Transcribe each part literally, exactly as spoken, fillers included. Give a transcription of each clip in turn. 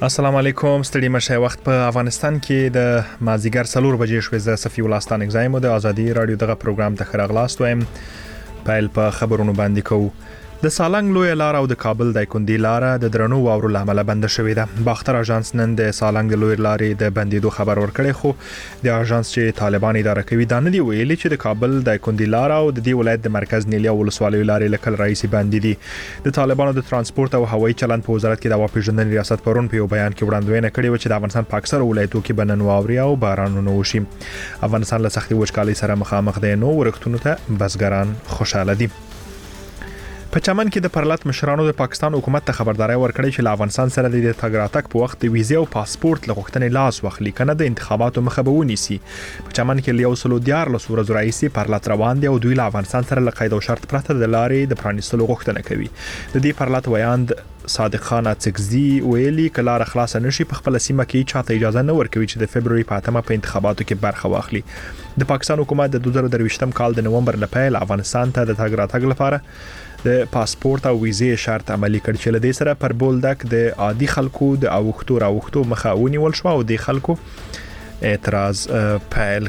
السلام علیکم. ستړي مشه. وخت په افغانستان کې د مازیګر څلور بجې شوې. زه صفی الله ستان اگزایم د ازادي رادیو دغه پروګرام ته خراغلاست وایم. پایل په خبرونو باندې کوو. د سالنګ لوی لار او د کابل د کندي لار د درنو واورو لامل بند شوې ده. باختر اژانس نن د سالنګ لوی لارې د بندیدو خبر ورکړی، خو د اژانس چې طالبان اداره کوي دا نه دی ویلي چې د کابل د کندي لار او د دې ولایت د مرکز نیلیا ولسوالۍ لارې لکل رئیس بندیدي. د طالبانو د ترانسپورت او هوایي چلند په وزارت کې د واپیژندنې ریاست پرون په یو بیان کې وړاندوینه کړې و چې د افغانستان په اکثر ولایتونو کې بنن واوري او بارانونه وشي. افغانستان له سختي وچکالۍ سره مخامخ دی، نو ورښتونو ته بزګران خوشاله دي. په چمن کې د پرلط مشرانو د پاکستان حکومت ته خبرداري ورکړې چې له افغانستان سره د تګ راتګ په وخت د ویزې او پاسپورت لغوښتنې لاس واخلي، کنه د انتخاباتو مخه به ونیسي. په چمن کې یو سلو دیار له سورز رئیسي پرلط روان دي او دوی له افغانستان سره له قید او شرط پرته د لارې د پرانیستلو غوښتنه کوي. د دې پرلط ویاند صادق خان اڅکزي ویلي کله خلاص نشي په خپل سیمه کې چاته اجازه نه ورکوي چې د فبرवरी په اتمه په انتخاباتو کې برخه واخلي. د پاکستان حکومت د دوه زره درویشتم کال د نومبر نه پیل افغانستان ته د تګ راتګ لپاره د پاسپورت او ویزې شرط عملی کړ چې لدې سره پر بولدک د عادي خلکو د اوختو راوختو مخه ونیول شو او د خلکو اعتراض پیل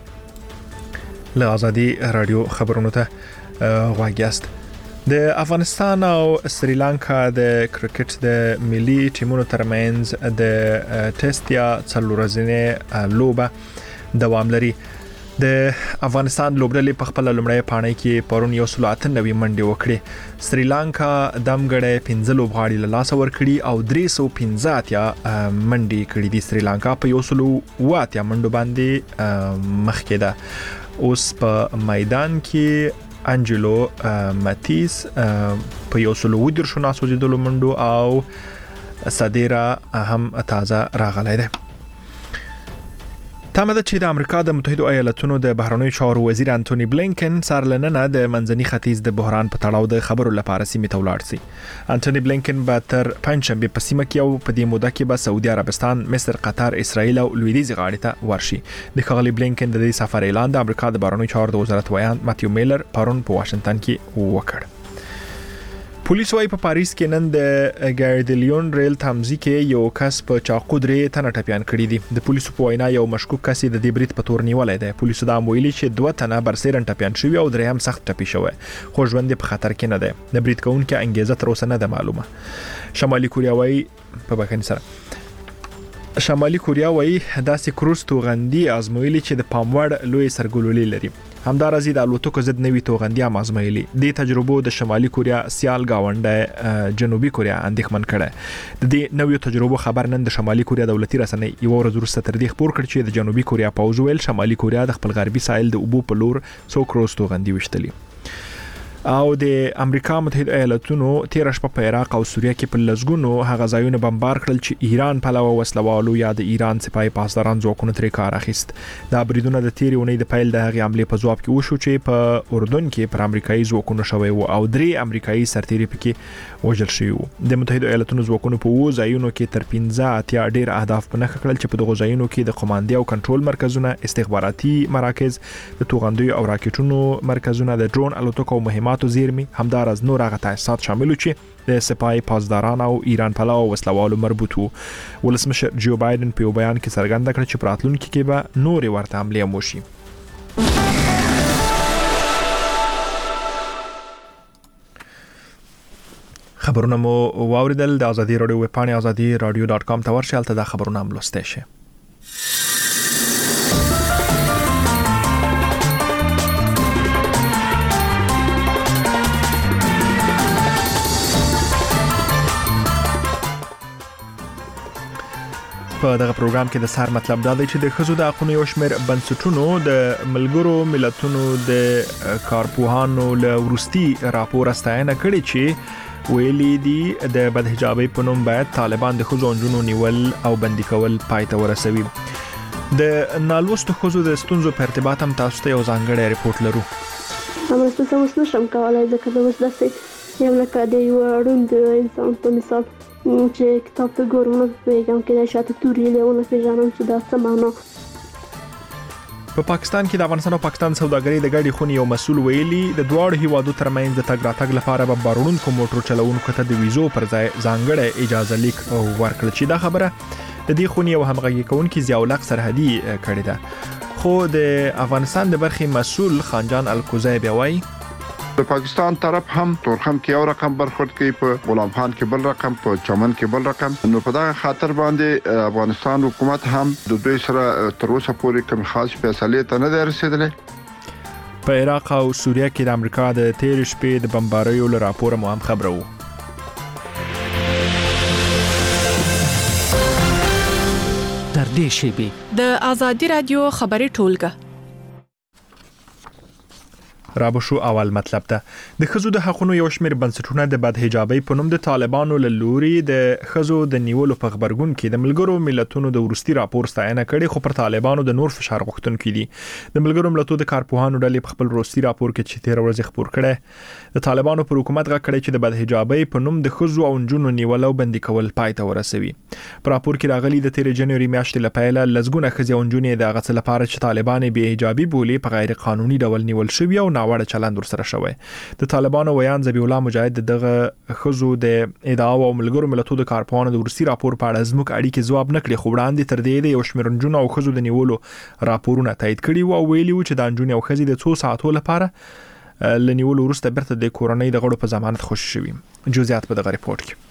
کړ. له ازادي رادیو خبرونو ته غواګیاست. د افغانستان او سریلانکا د کرکټ د ملي ټیمونو ترمنځ د ټیسټ یا څلورځنې لوبه دوام لري. د افغانستان لوبډلې په خپل لومړی پاڼۍ کې پرون یو سل اته نوي منډې وکړې. سریلانکا دمګړې پنځه لوبغاړي له لاس ورکړي او درې سوه پنځه اتیا منډې کړې دي. سریلانکا په یو سل اتیا منډو باندې مخکې ده. اوس په میدان کې انجلو ماتیس په یو سل ودرشو ناسوځېدلو منډو او صدیرا هم تازه راغلی دی. تمه ده چې د امریکا د متحده ایالاتونو د بهرنیو چارو وزیر انټونی بلینکن سرلننه د منځني ختیځ د بحران په تړاو د خبرو لپاره سیمې ته ولاړ شي. انټونی بلینکن به تر پنځشنبه په سیمه کې او په دې موده کې به سعودي عربستان، مصر، قطر، اسرائیل او لویدیځ غاړې ته ورشي. د ښاغلي بلینکن د دې سفر اعلان د امریکا د بهرنیو چارو د وزارت ویاند ماتیو میلر پرون په واشنگټن کې وکړ. پولیس وايي په پاریس کې نن د ګاردلیون ریل تمځي کې یو کس په چاقو درې تنه ټپيان کړي دي. د پولیسو په وینا یو مشکوک کس د دې برید په تور نیولای دی. پولیسو دا ویلي چې دوه تنه برسېرن ټپيان شوي او درې هم سخت ټپي شوی، خو ژوند په خطر کې نه دی. د برید کوونکو انګیزه تر اوسه نه ده معلومه. شمالي کوریا وايي په بخښنې سره شمالي کوریا وايي داسې کروز توغندي ازمویلي چې د پاموړ لوی سرګلولي لري. همدارنګه د الوتکو ضد نوي توغندي هم ازمایلي. د تجربو د شمالي کوریا سیال گاونډه جنوبي کوریا اندېښمن کړه. د دې نویو تجربو خبر نن د شمالي کوریا دولتي رسنۍ یو ورځ وروسته تر دې خبر کړ چې د جنوبي کوریا پوځ ویل شمالي کوریا د خپل غربي ساحل د اوبو په لور څو کروز توغندي وشتلي. او د امریکا متحده ایالاتونو تیر شپه په عراق او سوریه کې په لزګونو هغه ځایونه بمبار کړل چې ایران په لور وسلوالو یا د ایران سپای پاسداران ځواکونو ترې کار اخیست. دا بریدونه د تیرې اونۍ د پیل د هغې حملې په ځواب کې وشو چې په اردن کې پر امریکایي ځواکونو شوی و او درې امریکایي سرتیري پکې وژل شوي وو. د متحده ایالاتونو ځواکونو په اووه ځایونو کې تر پنځه اتیا ډېر اهداف په نښه کړل چې په دغو ځایونو کې د قماندې او کنټرول مرکزونه، استخباراتي مراکز، د توغندیو او راکټونو مرکزونه، د ډرون الوتکو او مهماتو زیرمې، همدارز نور هغه تاسیسات شامل چې د سپای پاسداران او ایران پلو وسلوالو مربوط وو. ولسمشر جو بایدن په یو بیان کې څرګنده کړه چې په راتلونکي کې به نورې ورته حملې هم وشي. خبرونه مو واوریدل. د ازادي رادیو ویب پاڼې ازادي رادیو ډاټ کام ته ورشئ، هلته دا خبرونه هم لوستی شئ. په دغه پروګرام کې د سر مطلب دا دی چې د ښځو د حقونو یو شمېر بنسټونو د ملګرو ملتونو د کارپوهانو له وروستي راپور ستاینه کړې چې ویلي دي د بدحجابۍ په نوم باید طالبان د ښځو او نجونو نیول او بندي کول پای ته ورسوي. د نالوستو ښځو د ستونزو په ارتباط هم تاسو ته یو ځانګړی رپورټ لرو. همرسته څه اوس نشم کولی ځکه د اوس داسې یم لکه د یوه ړوند انسان په مثال چې کتاب ته ګورم نه پوهېږم، کېدای شي اته توري یې ونه پېژنم چې دا څه معنا. په پاکستان کې د افغانستان او پاکستان سوداګرۍ د ګډې خونې یو مسول ویلي د دواړو هیوادو ترمنځ د تګ راتګ لپاره به بارونکو موټر چلوونکو ته د ویزو پر ځای ځانګړی اجازه لیک ورکړل شي. دا خبره د دې خونې یو همغږي کوونکی ضیاءالحق سرحدي کړې ده. خو د افغانستان د برخې مسول خانجان الکوزی بیا وایي د پاکستان طرف هم تورخم کې یو رقم برخورد کوي، په غلام خان کې بل رقم، په چمن کې بل رقم. نو په دا خاطر باندې افغانستان حکومت هم د دوی سره تر اوسه پورې کوم خاص فیصله ته نه رسیدلې. په عراق او سوریه کې د امریکا د تیر شپې د بمباریو له راپور مو هم خبرو. در دې شیبې د آزادي رادیو خبري ټولګه رابشو اول مطلب ده. د خزو د حقونو یو شمېر بنسټونه د بد حجابۍ په نوم د طالبانو له لوري د خزو د نیولو په خبرګون کې د ملګرو ملتونو د ورستي راپور ستاینه کړې، خو پر طالبانو د نور فشار غوښتونکو دي. د ملګرو ملتونو د کارپوهانو ډلې په خپل ورستي راپور کې چې تیر ورځ خبر کړي د طالبانو پر حکومت غږ کړي چې د بد حجابۍ په نوم د خزو او نجونو نیول او بندي کول پای ته ورسوي. پر راپور کې راغلي د تیر جنوري میاشتې لپاره لزګونه خزي او نجونې د غڅ لپاره چې طالبان به حجابي بولي په غیر قانوني ډول نیول شوی او ناوړه چلند ورسره شوی. د طالبانو ویان ذبیح الله مجاهد دغه خزو د ادعا او ملګرو ملتونو د کارپوهانو د ورسي راپور په اړه زموږ اړیکې ځواب نکړي، خو وړاندې تر دې د یو شمېر نجونو او خزو د نیولو راپورونه تایید کړي او ویلي و چې د نجونې او خزي د څو ساعتو لپاره لنیولو وروسته بیرته د کورنۍ د غړو په ضمانت خوشي شوي. جزئیات په دغه ریپورت کې.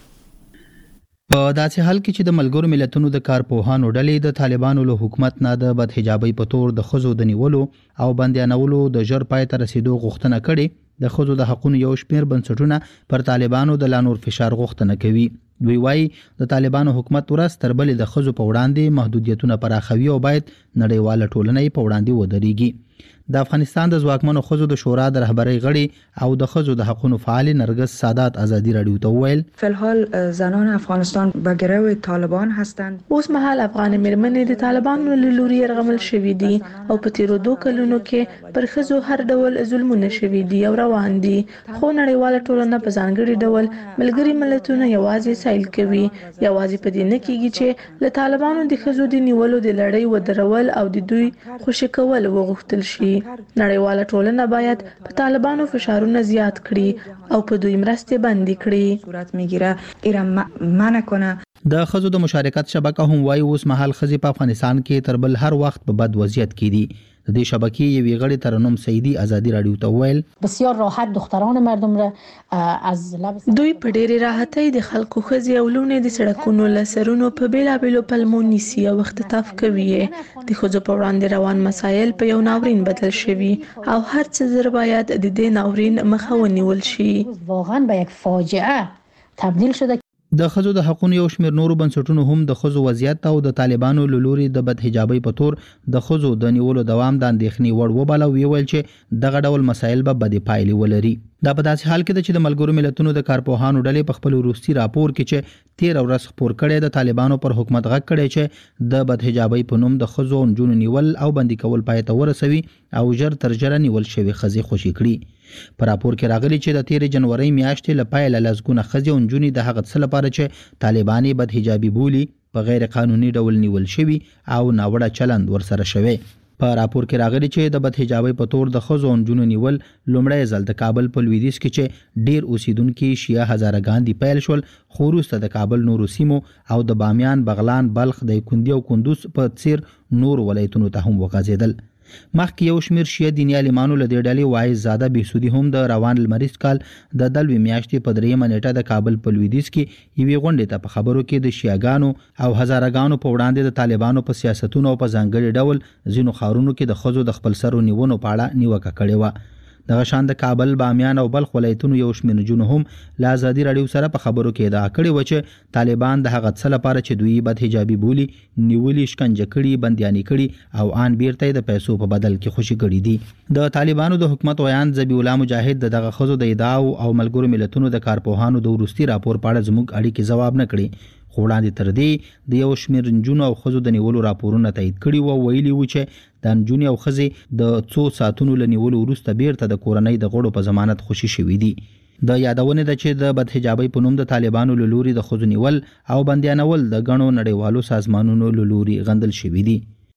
په داسې حال کې چې د ملګرو ملتونو د کارپوهانو ډلې د طالبانو له حکومت نه د بد حجابۍ په تور د خزو د نیولو او بندیانولو د ژر پای ته رسیدو غوښتنه کړې، د خزو د حقونو یو شمېر بنسټونه پر طالبانو د لا نور فشار غوښتنه کوي. دوی وایي د طالبانو حکومت ورځ تر بلې د خزو په وړاندې محدودیتونه پراخوي او باید نړیواله ټولنه په وړاندې ودرېږي. د افغانستان د ځواکمنو خزو د شورا د رهبرۍ غړي او د خزو د حقونو فعال نرگس سادات آزادی رادیو ته وویل فلحال زنان افغانستان به گروه طالبان هستند. اوس مهال افغان مېرمنې د طالبانو له لوري يرغمل شوې دي او په تیرو دوه کلونو کې پر خزو هر ډول ظلمونه شوې دي او روان دي، خو نړیواله ټولنه په ځانګړي ډول ملګري ملتونه یوازې سایل کوي. یوازې په دې نه کېږي چې له طالبانو د خزو د نیولو د لړۍ ودرول او د دوی خوشي کول وغوښتل شي. نړیواله ټولنه باید په طالبانو فشارونه زیات کړي او په دوی مرستې بندي کړي. صورت میگیره ایران منع کنه. د خزو د مشارکت شبکه هم وایي اوس مهال خزي په افغانستان کې تر بل هر وخت په بد وضعیت کې دي. د دې شبکې یوې غړي ترنم سیدی آزادی رادیو ته ویل بسیار راحت دختران مردم را از لب دوی په ډېرې راحتۍ د خلکو خزي او لونې د سړکونو لسرونو په بیلابېلو پلمو نیسي او اختطاف کوي. د خزو په وړاندې روان مسایل په یو ناورین بدل شوي او هر څه زر باید د دې ناورین مخه ونیول شي. واقعا به یک فاجعه تبدیل شده. د خزو د حقونو یو شمېر نورو بنسټونو هم د خزو وضعیت او د طالبانو له لوري د بد حجابۍ په تور د خزو د نیولو دوام د اندېښنې وړ وباله او ویل چې دغه ډول مسایل به بدې پایلې ولري. دا په داسې حال کې ده چې د ملګرو ملتونو د کارپوهانو ډلې په خپل وروستي راپور کې چې تیر ورځ خپور کړی د طالبانو پر حکومت غږ کړی چې د بد حجابۍ په نوم د خزو او نجونو نیول او بندي کول پای ته ورسوي او ژر تر ژره نیول شوي خزي خوشي کړي. په راپور کې راغلي چې د تیر جنوري میاشتې له پیله لزګونه خزي او نجونې د هغه څه لپاره چې طالباني بد حجابي بولي په غیر قانوني ډول نیول شوي او ناوړه چلند ورسره شوی. په راپور کې راغلي چې د بد حجابۍ په تور د خزو او نجونو نیول لومړی ځل د کابل په لویدیځ کې چې ډیر اوسیدونکو شیعه هزاره ګاندي پیل شول، خو وروسته د کابل نورو سیمو او د بامیان، بغلان، بلخ، دایکنډي او کندوز په څیر نور ولایتونو ته هم وغځېدل. مخکې یو شمېر شیعه دیني عالمانو له دې ډلې وایي زاده بهسودي هم د روان لمریز کال د دلوي میاشتې په دریمه نیټه د کابل په لویدیځ کې یوې غونډې ته په خبرو کې د شیعهګانو او هزارهګانو په وړاندې د طالبانو په سیاستونو او په ځانګړي ډول ځینو ښارونو کې د ښځو د خپل سرو نیونو په اړه نیوکه کړې وه. دغه شان د کابل، بامیان او بلخ ولایتونو یو شمېر نجونو هم له ازادي راډیو سره په خبرو کې ادعا کړې وه چې طالبان د هغه څه لپاره چې دوی بد حجابي بولي نیولي، شکنجه کړي، بندیاني کړي او آن بیرته د پیسو په بدل کې خوشي کړي دي. د طالبانو د حکومت ویان ذبیح الله مجاهد د دغه ښځو د ادعاو او ملګرو ملتونو د کارپوهانو د وروستي راپور په اړه زموږ اړیکې ځواب نه کړي، خو وړاندې تر دې د یو شمېر نجونو او ښځو د نیولو راپورونه تایید کړي وو. ویلي وو چې د نجونې او ښځې د څو ساعتونو له نیولو وروسته بیرته د کورنۍ د غړو په ضمانت خوشي شوي دي. د یادونې ده چې د بد حجابۍ په نوم د طالبانو له لوري د ښځو نیول او بندیانول د ګڼو نړیوالو سازمانونو له لوري غندل شوي دي.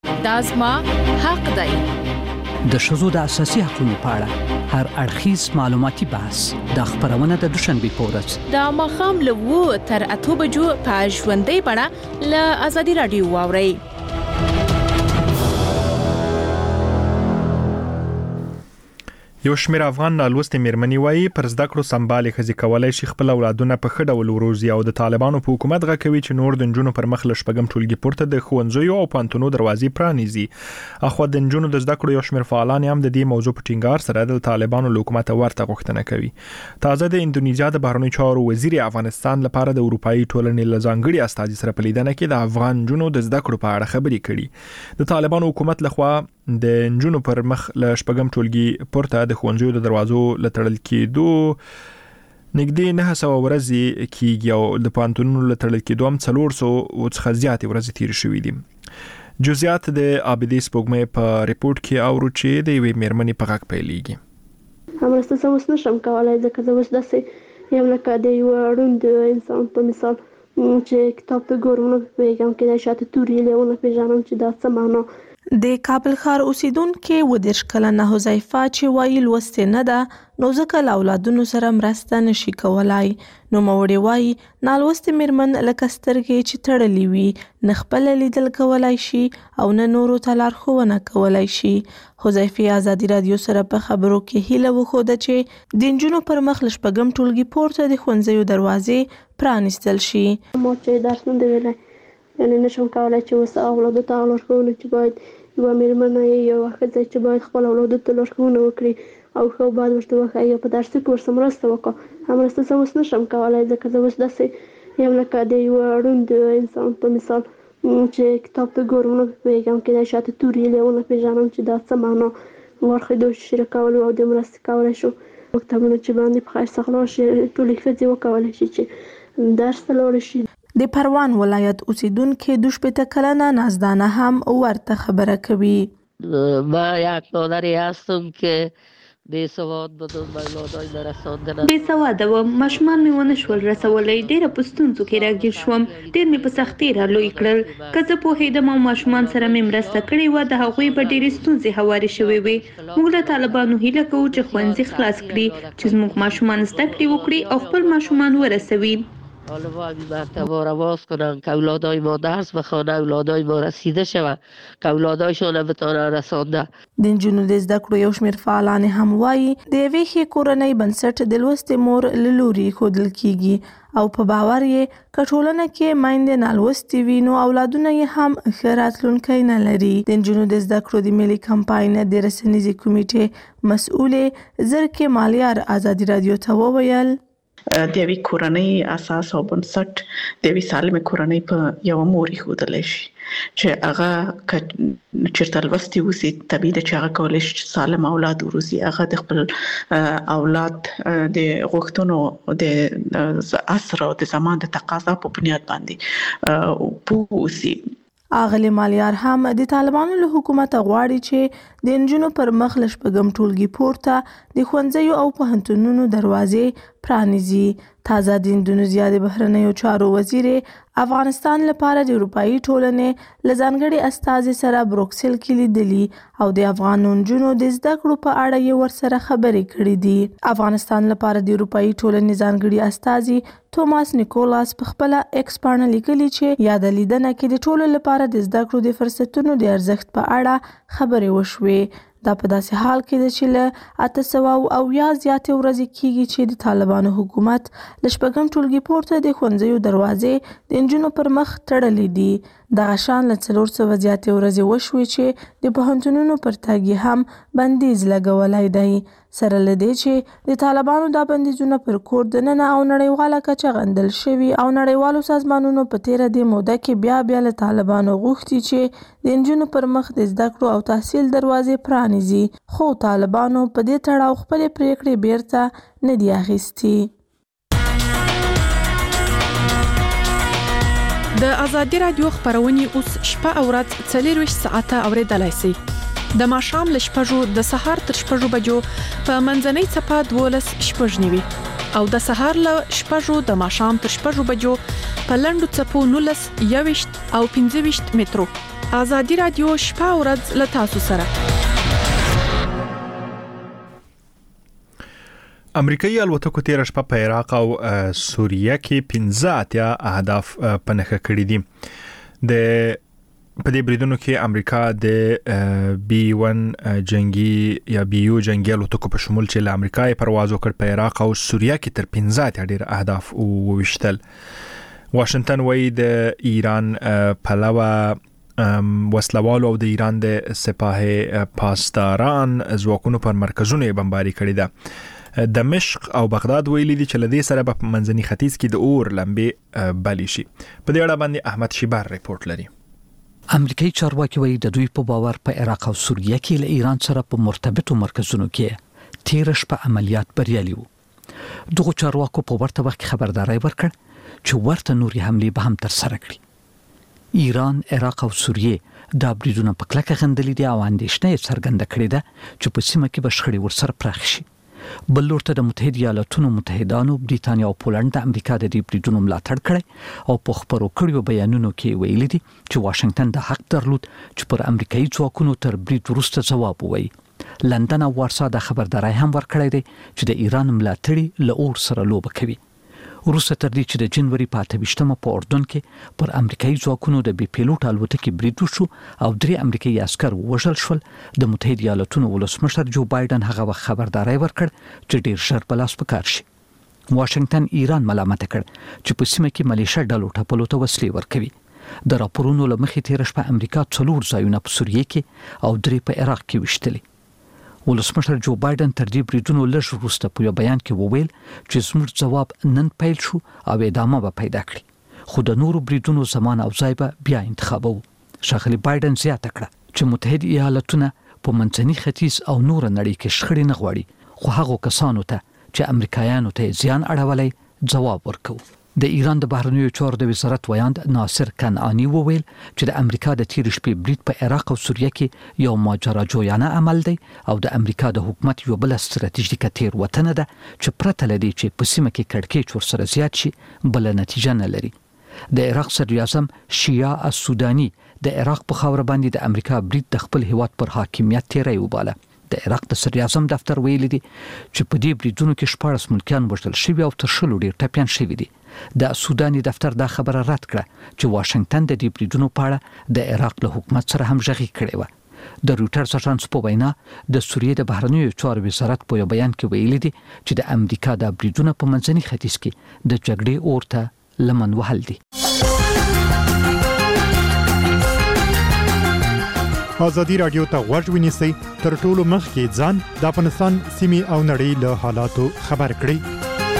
دا زما حق دی. د ښځو د اساسي حقوقو په اړه هر اړخیز معلوماتي بحث د خبرونه د دوشنبه په ورځ د ماښام له اوه تر اته بجو په ژوندۍ بڼه له ازادي رادیو واورئ. یو شمېر افغان نالوستې مېرمنې وایي پر زده کړو سمبالې ښځې کولای شي خپل اولادونه په ښه ډول وروزي او د طالبانو په حکومت غږ کوي چې نور د نجونو پر مخ له شپږم ټولګي پورته د ښوونځیو او پوهنتونونو دروازې پرانیزي. اخوا د نجونو د زده کړو یو شمېر فعالان هم د دې موضوع په ټینګار سره د طالبانو له حکومت ورته غوښتنه کوي. تازه د اندونیزیا د بهرنیو چارو وزیر افغانستان لپاره د اروپאי ټولنې له ځانګړي استازي سره په لیدنه کې د افغان نجونو د زده کړو په اړه خبرې کړي. د طالبانو حکومت لخوا د نجونو پر مخ له شپږم ټولګي پورته د ښوونځیو د دروازو لتړل کېدو نږدې نه سوه ورځې کېږي او د پوهنتونونو لتړل کېدو هم څلور سوه څخه زیاتې ورځې تېرې شوې دي. جزئیات د عابدې سپوږمۍ په ریپورت کې اورو چې د یوې مېرمنې په غږ پیلېږي. همرسته زه اوس نشم کولی ځکه زه اوس داسې یم لکه د یوه ړوند انسان په مثال چې کتاب ته ګورم نه پوهېږم، کېدای شي حتی توري یې ونه پېژنم چې دا څه معنا. د کابل ښار اوسیدونکو ودېرش کلنه حذیفه چې وایي لوستې نه ده نو ځکه له اولادونو سره مرسته نشي کولای. نوموړې وایي نالوستې مېرمن لکه سترګې چې تړلې وي نه خپله لیدل کولای شي او نه نورو ته لارښوونه کولای شي. حذیفې ازادي رادیو سره په خبرو کې هیله وښوده چې د نجونو پر مخ له شپږم ټولګي پورته د ښوونځیو دروازې پرانیستل شي. ما چې درس نه دی ویلی یعنی نشم کولای چې اوس اولادو ته لارښوونه چې باید یوه مېرمنه یې یوه ښځه چې باید خپل اولادو ته لارښوونه وکړي او ښه باید ورته وښایي او په درس کې ورسره مرسته وکړه. همرسته زه اوس نشم کولای ځکه زه اوس داسې یم لکه د یوه ړوند انسان په مثال چې کتاب ته ګورم نه پوهېږم، کېدای شي حتی توري یې ونه پېژنم چې دا څه معنا. ورخېدو شریکولو او د مرستې کولی شو مکتبونه چې باندې په خیر څخه لاړ شي ټولې ښځې وکولی شي چې درس ته لاړې شي. د پروان ولایت اوسیدونکو د شپېته کلنه نازدانه هم ورته خبره کوي. ما یک مادری هستم که بیسواد بودم و اولادای نرساندن. بیسواده وم، ماشومان مې ونه شول رسولی، ډېره په ستونزو کې راګیر شوم، ډېر مې په سختۍ را لوی کړل. که زه پوهېدم او ماشومان سره مې مرسته کړې وه د هغوی به ډېرې ستونزې هوارې شوې وې. موږ له طالبانو هیله کوو چې ښوونځي خلاص کړي چې زموږ ماشومان زده کړې وکړي او خپل ماشومان ورسوي. حالا ما همین مکتبا را باز کنن که اولادای ما درس بخوانه، اولادای ما رسیده شوه، که اولادایشون بتانن رسانده. د نجونو د زده کړو یو شمېر فعالان هم وایي د یوې ښې کورنۍ بنسټ د لوستې مور له لوري ښودل کېږي او په باور یې که ټولنه کې میندې نالوستې وي نو اولادونه یې هم ښه راتلونکی نه لري. د نجونو د زده کړو د ملي کمپاین د رسنیزې کمیټې مسؤلې زرکې مالیار ازادي رادیو ته وویل د یوې کورنۍ اساس او بنسټ د یوې سالمې کورنۍ په یوه مور ایښودلی شي چې هغه که چېرته لوستې اوسي طبیعي ده چې هغه کولی شي چې سالم اولاد وروزي. هغه د خپل اولاد د غوښتنو د عصر او د زمان د تقاضا په بنیاد باندې پوه اوسي. اغلی مالیار هم د طالبانو له حکومت غواړي چې د نجونو پر مخ له شپږم ټولګي پورته د ښوونځیو او پوهنتونونو دروازې پرانیزي. تازه د اندونیزیا د بهرنیو چارو وزیر افغانستان لپاره د اروپאי ټولنې له ځانګړي استازي سره بروکسل کې لیدلي او د افغان نجونو د زده کړو په اړه یې ورسره خبرې کړې دي. افغانستان لپاره د اروپאי ټولنې ځانګړي استازي توماس نیکولاس په خپل ایکس باندې لیکلي چې یاد لیدنه کې د ټولو لپاره د زده کړو د فرصتونو د ارزښت په اړه خبرې وشوې. دا په داسې حال کې ده چې له اته سوه او یا زیاتې ورځې کېږي چې د طالبانو حکومت له شپږم ټولګي پورته د ښوونځیو دروازې د نجونو پر مخ تړلې دي. دغه شان له څلور سوه زیاتې ورځې وشوې چې د پوهنتونونو پر تګ یې هم بندیز لګولی دی. سره له دې چې د طالبانو دا بندیزونه پر کور دننه او نړیواله کچه غندل شوي او نړیوالو سازمانونو په تیره دې موده کې بیا بیا له طالبانو غوښتي چې د نجونو پر مخ د زده کړو او تحصیل دروازې پرانیزي، خو طالبانو په دې تړاو خپلې پریکړې بیرته نه دي اخیستي. د ازادي رادیو خبرونه اوس شپه او ورځ څلور ساعته اوریدلای شئ. د ماښام له شپږو د سهار تر شپږو بجو په منځنۍ څپه دولس شپږ نیوي او د سهار له شپږو د ماښام تر شپږو بجو په لنډو څپو نولس یوویشت او پنځه ویشت مترو ازادي رادیو شپه او ورځ له تاسو سره. امریکایي الوتکو تیر شپه په عراق او سوریه کې پنځه اتیا اهداف پنهخه کړي دي. د په دې بریدونو کې امریکا د بي ون جنگي یا بي یو جنگي الوتکو په شمول چې له امریکا پرواز وکړ په عراق او سوریه کې تر پنځه اتیا ډیر اهداف وویشتل. واشنگټن وايي د ایران پلوه وسلوالو او د ایران د سپاه پاسداران ځواکونو پر مرکزونو بمباري کړي ده. دمشق او بغداد ویلي دي چې لدې سره په منځني ختیځ کې د اور لمبې بلی شي. په دې اړه باندې احمد شیبار ریپورت لري. امریکایي چارواکي وایي د دوی په باور په عراق او سوریه کې له ایران سره په مرتبطو مرکزونو کې تیر شپه عملیات بریالي وو. دغه چارواکو په ورته وخت خبرداري ورکړ چې ورته نوري حملې به هم تر سره کړي. ایران، عراق او سوریه دا بریدونه په کلکه غندلي دي او اندېښنه څرګنده کړې ده چې په سیمه کې به شخړې ورسره پراخ شي. بل لورته د متحده ایالاتونو متحدانو بریتانیا او پولند د امریکا د دې بریدونو ملاتړ کړی او په خبرو کړیو بیانونو کې ویلي دي چې واشنگټن د حق درلود چې پر امریکایي ځواکونو تر برید وروسته ځواب ووایي. لندن او وارسا د خبرداري هم ورکړی دی چې د ایران ملاتړي له اور سره لوبه کوي. وروسته تر دې چې د جنوري په اته ویشتمه په اردن کې پر امریکایي ځواکونو د بي پیلوټ الوتکې برید وشو او درې امریکایي عسكر وژل شول، د متحده ایالاتونو ولسمشر جو بایدن هغه وخت خبرداري ورکړ چې ډیر ژر بلاس پکار شي. واشنگټن ایران ملامت کړ چې په سیمه کې ملیشه ډلو ټپلو ته وسلې ورکوي. د راپورونو لمخې تیر شپه امریکا څلور ځایونه په سوریه کې او درې په عراق کې وشتلي. ولسمشر جو بایدن تر دې بریدونو لږ وروسته په یو بیان کې وویل چې زموږ ځواب نن پیل شو او ادامه به پیدا کړي، خو د نورو بریدونو زمان او ځای به بیا انتخابو. ښاغلي بایدن زیاته کړه چې متحده ایالاتونه په منځني ختیځ او نور نړۍ کې شخړې نه غواړي، خو هغه کسانو ته چې امریکایانو ته زیان اړولای ځواب ورکو. د ایران د بهرنیو چارو د وزارت ویاند ناصر کنعانی وویل چې د امریکا د تیر شپې برید په عراق او سوریه کې یو ماجراجویانه عمل دی او د امریکا د حکومت یو بل ستراتیژیکه تیروتنه ده چې پرته لدی چې په سیمه کې کړکېچ ورسره زیات شي بل نتیجه نه لري. د عراق صدر اعظم شیعه السودانی د عراق په خاور باندې د امریکا برید د خپل هیواد پر حاکمیت تیری وباله. د عراق د صدر اعظم دفتر ویلي دي چې په دې بریدونو کې شپږ ملکیان وژل شوي او تر شلو ډیر ټپیان شوي دي. د سوداني دفتر دا خبره رد کړه چې واشنگټن د دې بریدونو په اړه د عراق له حکومت سره همغږي کړې و. د رويټرز اژانس په وینا د سوریې د بهرنیو چارو وزارت په یو بیان کې ویلي دي چې د امریکا د بریدونو په منځني ختیځ کې د جګړې اورته لمن وهل دي. ازادي رادیو ته غوږ ونیسئ، تر ټولو مخکې ځان د افغانستان سیمې او نړۍ له حالاتو خبر کړئ.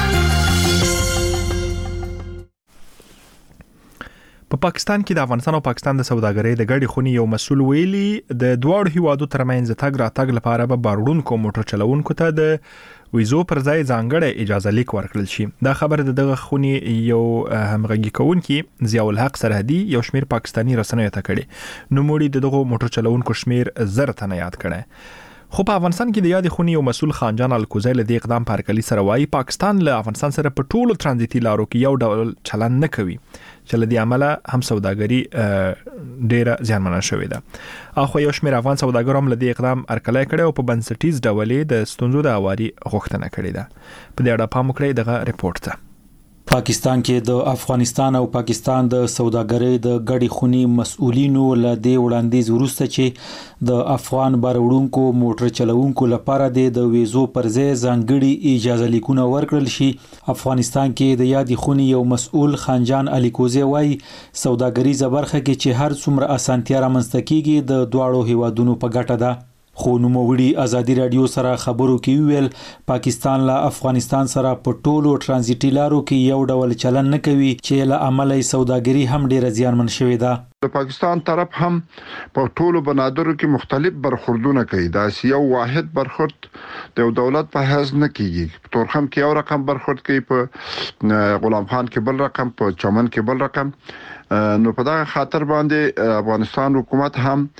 په پاکستان کې د افغانستان او پاکستان د سوداګرۍ د ګډې خونې یو مسؤل ویلي د دواړو هیوادو ترمنځ تګ راتګ لپاره به باروړونکو موټر چلوونکو ته د ویزو پر ځای ځانګړی اجازه لیک ورکړل شي. دا خبر د دغه خونې یو همغږي کوونکی ضیاء الحق سرحدي یو شمیر پاکستانی رسنیو ته کړي. نو موړي دغه موټر چلوونکو شمیر زر تنه یاد کړي. خو په افغانستان کې د یاد خونې یو مسؤل خانجان الکوزی له دې اقدام په هرکلي سره وایي پاکستان له افغانستان سره په ټولو ترانزیتي لارو کې یو ډول چلند نه کوي چې له دې عمله هم سوداګري ډیره زیانمنه شوې ده. اخو یو شمېر افغان سوداګر هم له دې اقدام هرکلی کړی او په بنسټیز ډول د ستونزو د هواري غوښتنه کړې ده. په دې اړه پام وکړئ دغه ریپورت ته. پاکستان کې د افغانستان او پاکستان د سوداګرۍ د ګډې خونې مسؤلینو له دې وړاندیز وروسته چې د افغان باروړونکو موټر چلوونکو لپاره د ویزو پر ځای ځانګړي اجازه لیکونه ورکړل شي. افغانستان کې د یادې خونې یو مسؤل خانجان الیکوزی وایي سوداګریزه برخه کې چې هر څومره اسانتیا رامنځته کیږي د دواړو هیوادونو په ګټه ده. خو نوموړي ازادي رادیو سره خبرو کې ویل پاکستان له افغانستان سره په ټولو ترانزیتي لارو کې یو ډول چلن نه کوي چې له عمله سوداګري هم ډیره زیانمن شوې ده. د پاکستان طرف هم په ټولو بنادرو کې مختلف برخوردونه کوي. دا یو واحد برخورد د دولت په حیث نه کیږي. تورخم کې یو رقم برخورد کوي، په غلام خان کې بل رقم، په چمن کې بل رقم. نو په دا خاطر باندې افغانستان حکومت هم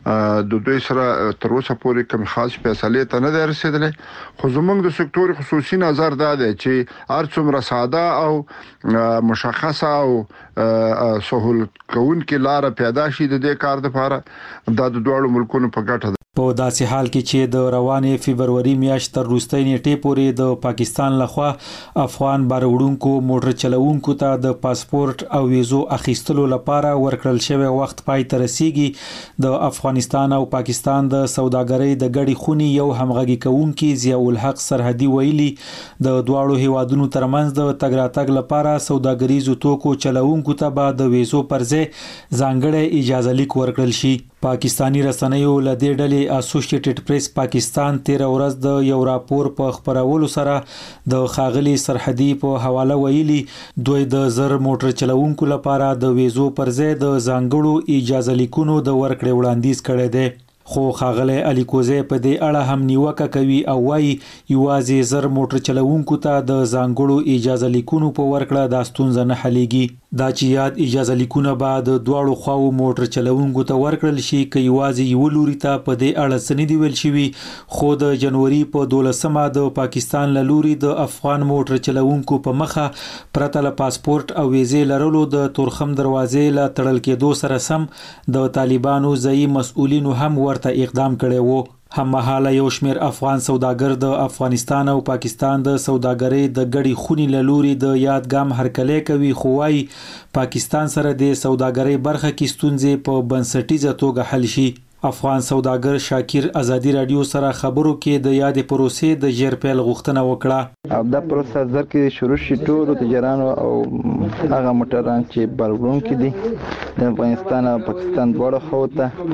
د دوی سره تر اوسه پورې کوم خاص فیصله ته نه رسیدلې. خو زموږ د سکتور خصوصي نظر دا دی چې هر څومره ساده او مشخصه او سهولت کوونکې لار پیدا شي د دې کار لپاره دا د دوه ملکونو په ګټه ده. په داسې حال کې چې د روانې فبرवरी میاشت تر وروستۍ نیټې پورې د پاکستان لخوا افغان باروړونکو موټر چلوونکو ته د پاسپورت او ویزو اخیستلو لپاره ورکړل شوی وخت پای ته رسیږي. د افغانستان او پاکستان د سوداګرۍ د ګډې خونې یو همغږي کوونکي ضیاء الحق سرحدي ویلي د دواړو هیوادونو ترمنځ د تګ راتګ لپاره سوداګریزو توکو چلوونکو ته به د ویزو پر ځای ځانګړی اجازه لیک ورکړل شي. پاکستانی رسنیو له دې ډلې اسوسییټډ پریس پاکستان تیر ورځ د یو راپور په خبرولو سره د خاغلی سرحدي په حواله ویلي دوی د زر موټر چلوونکو لپاره د ویزو پر ځای د ځانګړو اجازه لیکونو د ورکړې وړاندیز کړی دی. خو خاغلی علي کوزی په دې اړه هم نیوکه کوي او وايي یوازې زر موټر چلوونکو ته د ځانګړو اجازه لیکونو په ورکړه د ستونزه نه حلېږي. دا چې یاد اجازه لیکونه به د دواړو خواو موټر چلوونکو ته ورکړل شي که یوازې یو لوري ته په دې اړه څه نه دی ویل شوي. خو د جنوري په دولسمه د پاکستان له لوري د افغان موټر چلوونکو په مخه پرته له پاسپورت او ویزې لرلو د تورخم دروازې له تړل کېدو سره سم د طالبانو ځایي مسؤلینو هم ورته اقدام کړی وو. هممهاله یو شمېر افغان سوداګر د افغانستان او پاکستان د سوداګرۍ د ګډې خونې له لوري د یاد ګام هرکلی کوي خو وايي پاکستان سره د سوداګرۍ برخه کې ستونزې په بنسټیزه توګه حل شي. افغان سوداګر شاکر ازادي رادیو سره خبرو کې د یادې پروسې د ژر پیل غوښتنه وکړه. دا پروسه زر کې شروع شي ټول تجارانو او هغه موټران چې باروړونکي دي د افغانستان او پاکستان دواړو خواو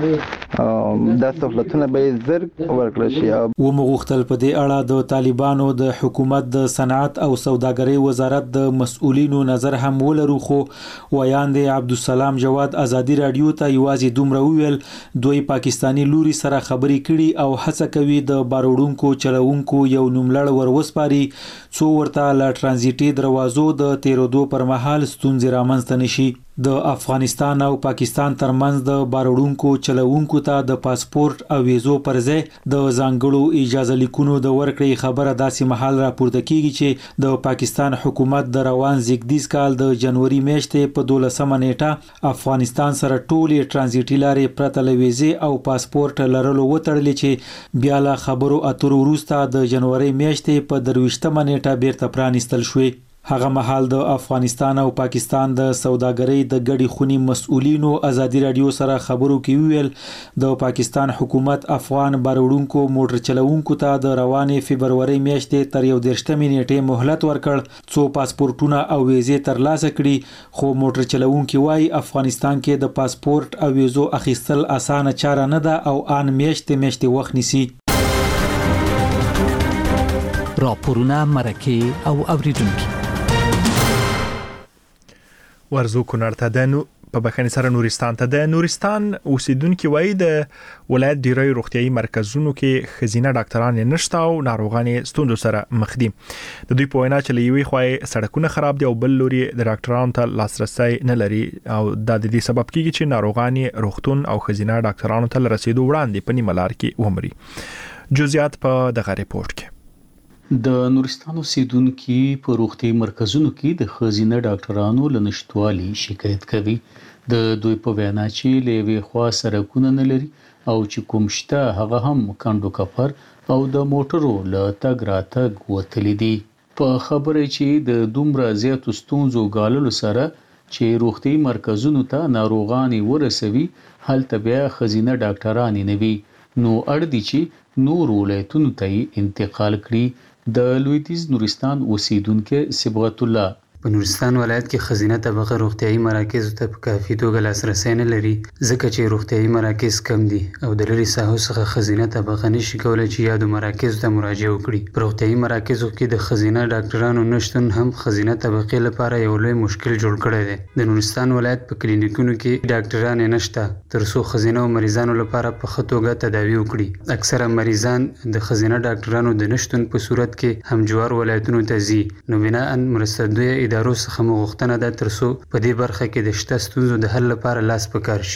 ته دا سہولتونه به زر ورکړل شي. و مغوښتل په دې اړه د طالبانو د حکومت د صنعت او سوداګرۍ وزارت د مسؤلینو نظر هم ولرو خو ویاند عبدالسلام جواد ازادي رادیو ته یوازې دومره وویل دوی پاکستانی لوري سره خبرې کړي او هڅه کوي د باروړونکو چلوونکو یو نوملړ ور وسپاري څو ورته له ترانزیټي دروازو د تیرودو پر مهال ستونزې رامنځته نشي. د افغانستان او پاکستان ترمنځ د باروړونکو چلوونکو ته د پاسپورت او ویزو پر ځای د ځانګړو اجازه لیکونو د ورکړې خبره داسې مهال راپورته کیږي چې د پاکستان حکومت د روان زیږدیز کال د جنوري میاشتې په دولسمه نیټه افغانستان سره ټولې ترانزیټي لارې پرته له ویزې او پاسپورت لرلو وتړلې چې بیا له خبرو اترو وروسته د جنوري میاشتې په درویشتمه نیټه بیرته پرانیستل شوې. هغه مهال د افغانستان او پاکستان د سوداګرۍ د ګډې خونې مسؤلینو ازادي رادیو سره خبرو کې ویل د پاکستان حکومت افغان باروړونکو موټر چلوونکو ته د روانې فبرवरी میاشتې تر یو دېرشتمې نیټې مهلت ورکړ څو پاسپورتونه او ویزې ترلاسه کړي خو موټر چلوونکي وايي افغانستان کې د پاسپورت او ویزو اخیستل اسانه چاره نه ده او ان میاشتې میاشتې وخت نیسي. راپورونه مرکه او اوریدونکو ورزو کونړ ته د نو په بخښنې سره نورستان ته د نورستان اوسیدونکو وایي د ولایت ډیری روغتيایي مرکزونو کې خزینه ډاکټران نشته او ناروغان ستوندو سره مخ دي. د دوی په وینا چې لوي خوای سړکونه خراب دي او بل لوري د ډاکټرانو ته لاسرسي نه لري او د دې سبب کیږي چې ناروغان روغتون او خزینه ډاکټرانو ته رسیدو وړاندې په نیمه لار کې ومري. جزئیات په دغه ریپورت کې. د نورستان اوسیدونکو په روغتي مرکزونو کې د خزینه ډاکټرانو لنشټوالي شکایت کوي. د دوی په وینا چې لوي خوا سرکونه نه لري او چې کوم شته هغه هم کاندو کفر او د موټرو له تګ راتګ وتلی دي. په خبره چې د دومره زیاتو ستونزو غاللو سره چې روغتي مرکزونو ته ناروغان ورسوي هلته بیا خزینه ډاکټران نه وي نو اړ دي چې نور ولایتونو ته انتقال کړي. د لویدیز نورستان اوسیدونکو صبغت الله په نورستان ولایت کې خزینه طبقه روغتيایي مراکز ته په کافي توګه لاسرسي نه لري ځکه چې روغتيایي مراکز کم دي او د لري ساحو څخه خزینه طبقه نشي کولای چې یادو مراکز ته مراجعه وکړي. په روغتيایي مراکزو کې د خزینه ډاکټرانو نشتون هم خزینه طبقه لپاره یو لوی مشکل جوړ کړی دی. د نورستان ولایت په کلینیکونو کې ډاکټران نشته ترڅو خزینه او مریضانو لپاره په ښه توګه تداوی وکړي. اکثره مریضان د خزینه ډاکټرانو د نشتون په صورت کې هم جوار ولایتونو ته ځي نو بنا ان مرستندوی ادارو څخه مغوښتنه ده ترڅو په دې برخه کې د شته ستونزو د حل لپاره لاس پکار شي.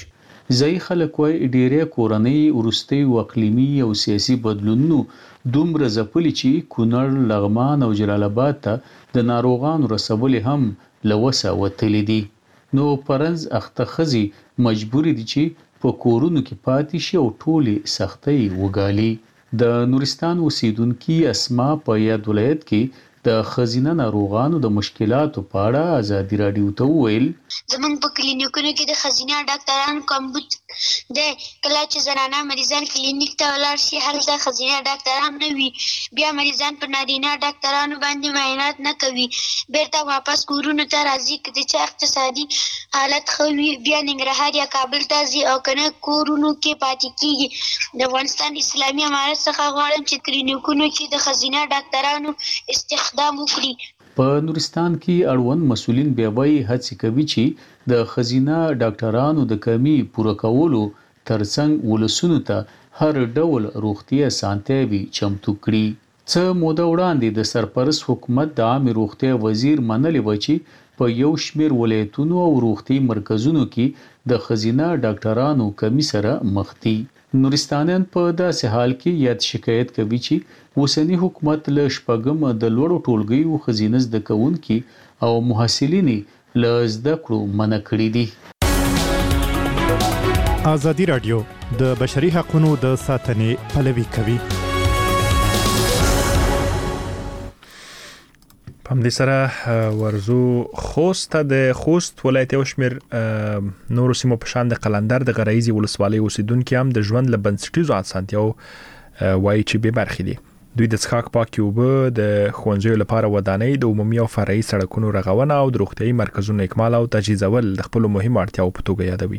ځای خلک وایي ډېری کورنۍ وروستي اقلیمي او سیاسي بدلونونو دومره ځپلي چې کونړ، لغمان او جلال آباد ته د ناروغانو رسول هم له وسه وتلي دي. نو پرنځ اخته ښځې مجبورې دي چې په کورونو کې پاتې شي او ټولې سختۍ وګالي. د نورستان اوسیدونکي اسما په یاد ولایت کې د ښځینه ناروغانو د مشکلاتو په اړه ازادي راډیو ته وویل زمونږ په کلینیکونو کې د ښځینه ډاکټرانو کمبود دی. کله چې زنانه مریضان کلینیک ته ولاړ شي هلته ښځینه ډاکټران نه وي، بیا مریضان په نارینه ډاکټرانو باندې معاینات نه کوي، بیرته واپس کورونو ته راځي. که د چا اقتصادي حالت ښه وي بیا ننګرهار یا کابل ته ځي او که نه کورونو کې پاتې کیږي. د افغانستان اسلامي امارت څخه غواړم چې کلینیکونو کې د ښځینه ډاکټرانو استخدام په نورستان کې اړوند مسؤلین بیا وایي هڅې کوي چې د ښځینه ډاکټرانو د کمی پوره کولو ترڅنګ ولسونو ته هر ډول روغتیا اسانتیاوې چمتو کړي. څه موده وړاندې د سرپرست حکومت د عامې روغتیا وزیر منلې و چې په یو شمېر ولایتونو او روغتي مرکزونو کې د ښځینه ډاکټرانو کمی سره مخ دي. نورستانیان په داسې حال کې یاد شکایت کوي چې اوسنی حکومت له شپږم د لوړو ټولګیو ښځینه زده کوونکي او محصلین له زده کړو منع کړي دي. ازادي راډیو د بشري حقوقو د ساتنې پلوي کوي. په دې سره ورزو خوست د خوست ولایت یو شمیر نورو سیمو په شان د قلندر د غرایزي ولسوالۍ اوسیدونکو هم د ژوند له بنسټیزو اسانتیاو وایي چې به برخې دي. دوی د څښاک پاکي اوبه، د ښوونځیو لپاره ودانۍ، د عمومي او فرعي سړکونو رغونه او د روغتیايي مرکزونو اکمال او تجهیزول د خپل مهمو اړتیاو په توګه یادوي.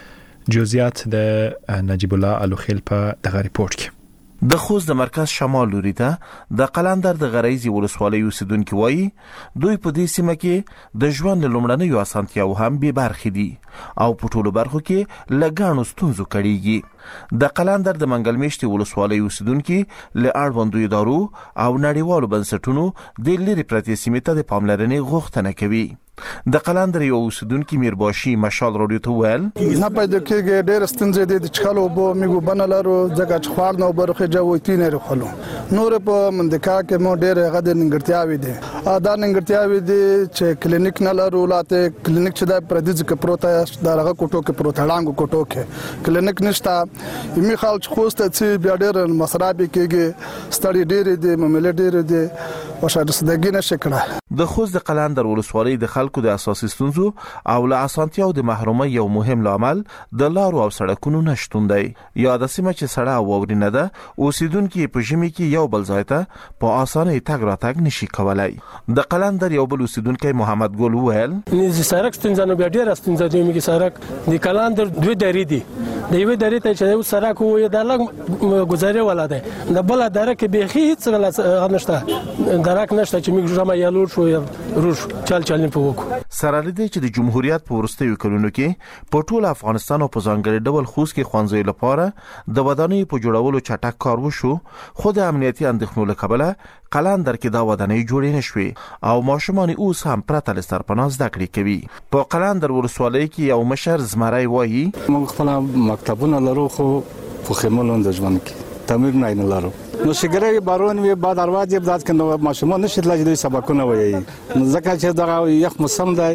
جزئیات د نجیب الله الوخیل په دغه ریپورت کې. د خوست د مرکز شمال لوري ته د قلندر د غرایزي ولسوالۍ اوسیدونکو وایي دوی په دې سیمه کې د ژوند له لومړنیو اسانتیاو هم بې برخې دي او په ټولو برخو کې له ګڼو ستونزو کړيږي. د قلندر د منګلمیشتي ولسوالۍ اوسیدونکو له اړوندو ادارو او نړیوالو بنسټونو د لري پرتې سیمې ته د پاملرنې غوښتنه کوي. د قلندر یو اوسیدونکو میرباشي مشال راډیو ته ویل نه پیدا کېږي ډېر ستونزې دي چې خلکو به میګو بنلارو ځکه چې خوار نو برخه جوړتي نه رخلو نور په منځکا کې مو ډېر غد ننګرتیاوي دي دا ننګرتیاوي دي چې کلینیک نه لرو لاته کلینیک چې د پردیز کې پروت دا هغه کوټو کې پروت هډانګو کوټو کې کلینیک نشته یمي خلک خوسته چې بیا ډېر مصرابي کېږي ستړي ډېر دي مملې ډېر دي او شاده سدګي نشه کړه. د خوست د قلندر ولسوالۍ د خلکو د اساسي ستونزو او له اسانتیاو د محرومۍ یو مهم لامل د لارو او سړکونو نشټون دی. یا د سیمه چې سړه او اورینه ده اوسیدونکو په ژمي کې یو بل ځای ته په اسانه تګ راتګ نشي کولای. د قلندر یو بل اوسیدونکو محمد ګل وویل نږدې سړک ستونزه نو بیا ډیره ستونزه دی میږي سړک د قلندر دوه درې دي د یوه درې ته چې یو سړک وي د لګ گزارې ولا ده د بل درې کې به هیڅ غلط نشته درک نشته چې موږ جمع یالور شو روش چل چل نه پوکو. سره لدی چې د جمهوریت په ورستیو کلونو کې په ټول افغانستان او په ځانګړي ډول خوست کې خوانځي لپاره د ودانۍ په جوړولو چټک کار وشو خو د امنیتي اندېښنو له کبله قلندر کې دا ودانۍ جوړې نشوي او ماشومان اوس هم پرته له سرپناه زده کړې کوي. په قلندر ولسوالۍ کې یو مشر زمری وایي موږ خپل مکتبونه لرو خو په خیمونو د ژوند کې تعمیر نه لرو نو شګره بارون وی بعد اروازه بدات کنه ماشومان نشي تلای د سبقونه وایي ځکه چې دا یخ موسم دی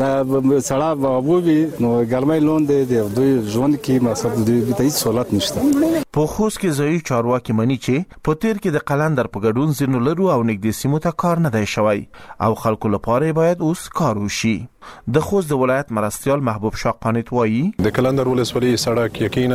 د سړا بابوي نو ګرمۍ لون دی د دوی ژوند کې مقصد دی به هیڅ سہولت نشته. په خوست کې ځای چارواکي مني چې په تیر کې د قلندر په ګډون زینو لرو او نږدې سیمو ته کار نه دی شوی او خلکو لپاره باید اوس کار وشي. د خوست د ولایت مرستيال محبوب شاه قانت وایي د قلندر ولسوالۍ سړک یقینا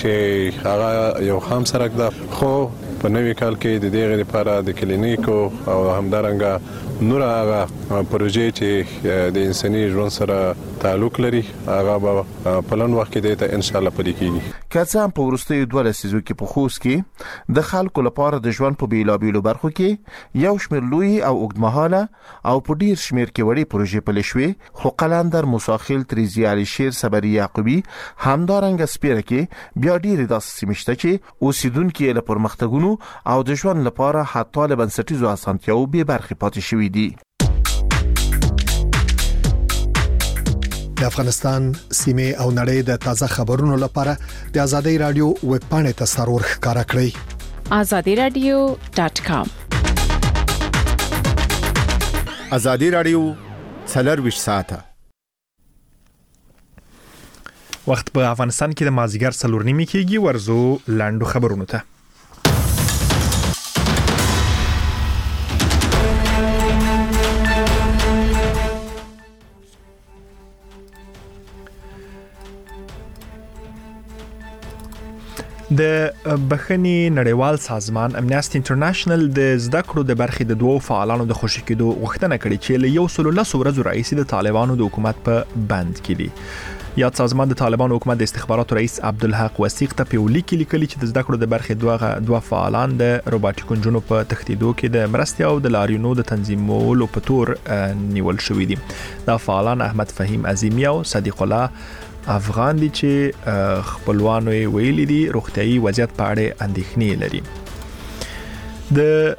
چې هغه یو خام سړک ده خو په نوي کال کې د دې غیر لپاره د کلینیکو او همدارنګه نور هغه پروژې چې د انساني ژوند سره تعلق لري هغه په پلان وخت کې د ان شاء الله پدې کیږي. کله په ورستیو دوه لسیزو کې په خوست کې د خلکو لپاره د ژوند په بیلابیلو برخو کې یو شمېر لوی او اوږدمهاله او په ډیر شمېر کې وړي پروژې پلي شوې خو قلندر موساخیل تریزی علي شیر صبري یعقوبي همدارنګه سپیره کې بیا ډیر داسې سیمې شته چې اوسیدونکو له پرمختګونو او د ژوند لپاره حتی له بنسټیزو اسانتیاو به برخې پاتې شوې دي. د افغانستان سیمه او نړۍ د تازه خبرونو لپاره د ازادي رادیو ویب پاڼې ته سرور ښکارا کړئ azadi radio dot com ازادي رادیو څلرویشت ساعته وخت په افغانستان کې د مازیګر څلور نیمې کېږي ورزو لاندو خبرونو ته د بخښنې نړیوال سازمان امنیستي انټرنیشنل د زده کړو د برخې د دوو فعالانو د خوشی کېدو غوښتنه کړې چې له یو سل لس ورځو رئیس د طالبانو د حکومت په بند کې دي. یاد سازمان د طالبانو حکومت د استخباراتو رئیس عبدالحق وثیق ته په لیک لیکلي چې د زده کړو د برخې دوه دوه فعالان د روباټیک انجنونو په تخنیدو کې د مرستې او د لاریونو د تنظیمولو په تور نیول شوې دي. دا فعالان احمد فهیم عظیمی او صدیق الله افغان دي چې خپلوانو ویلي دي روغتيایي وضعیت په اړه اندېښنې لري. د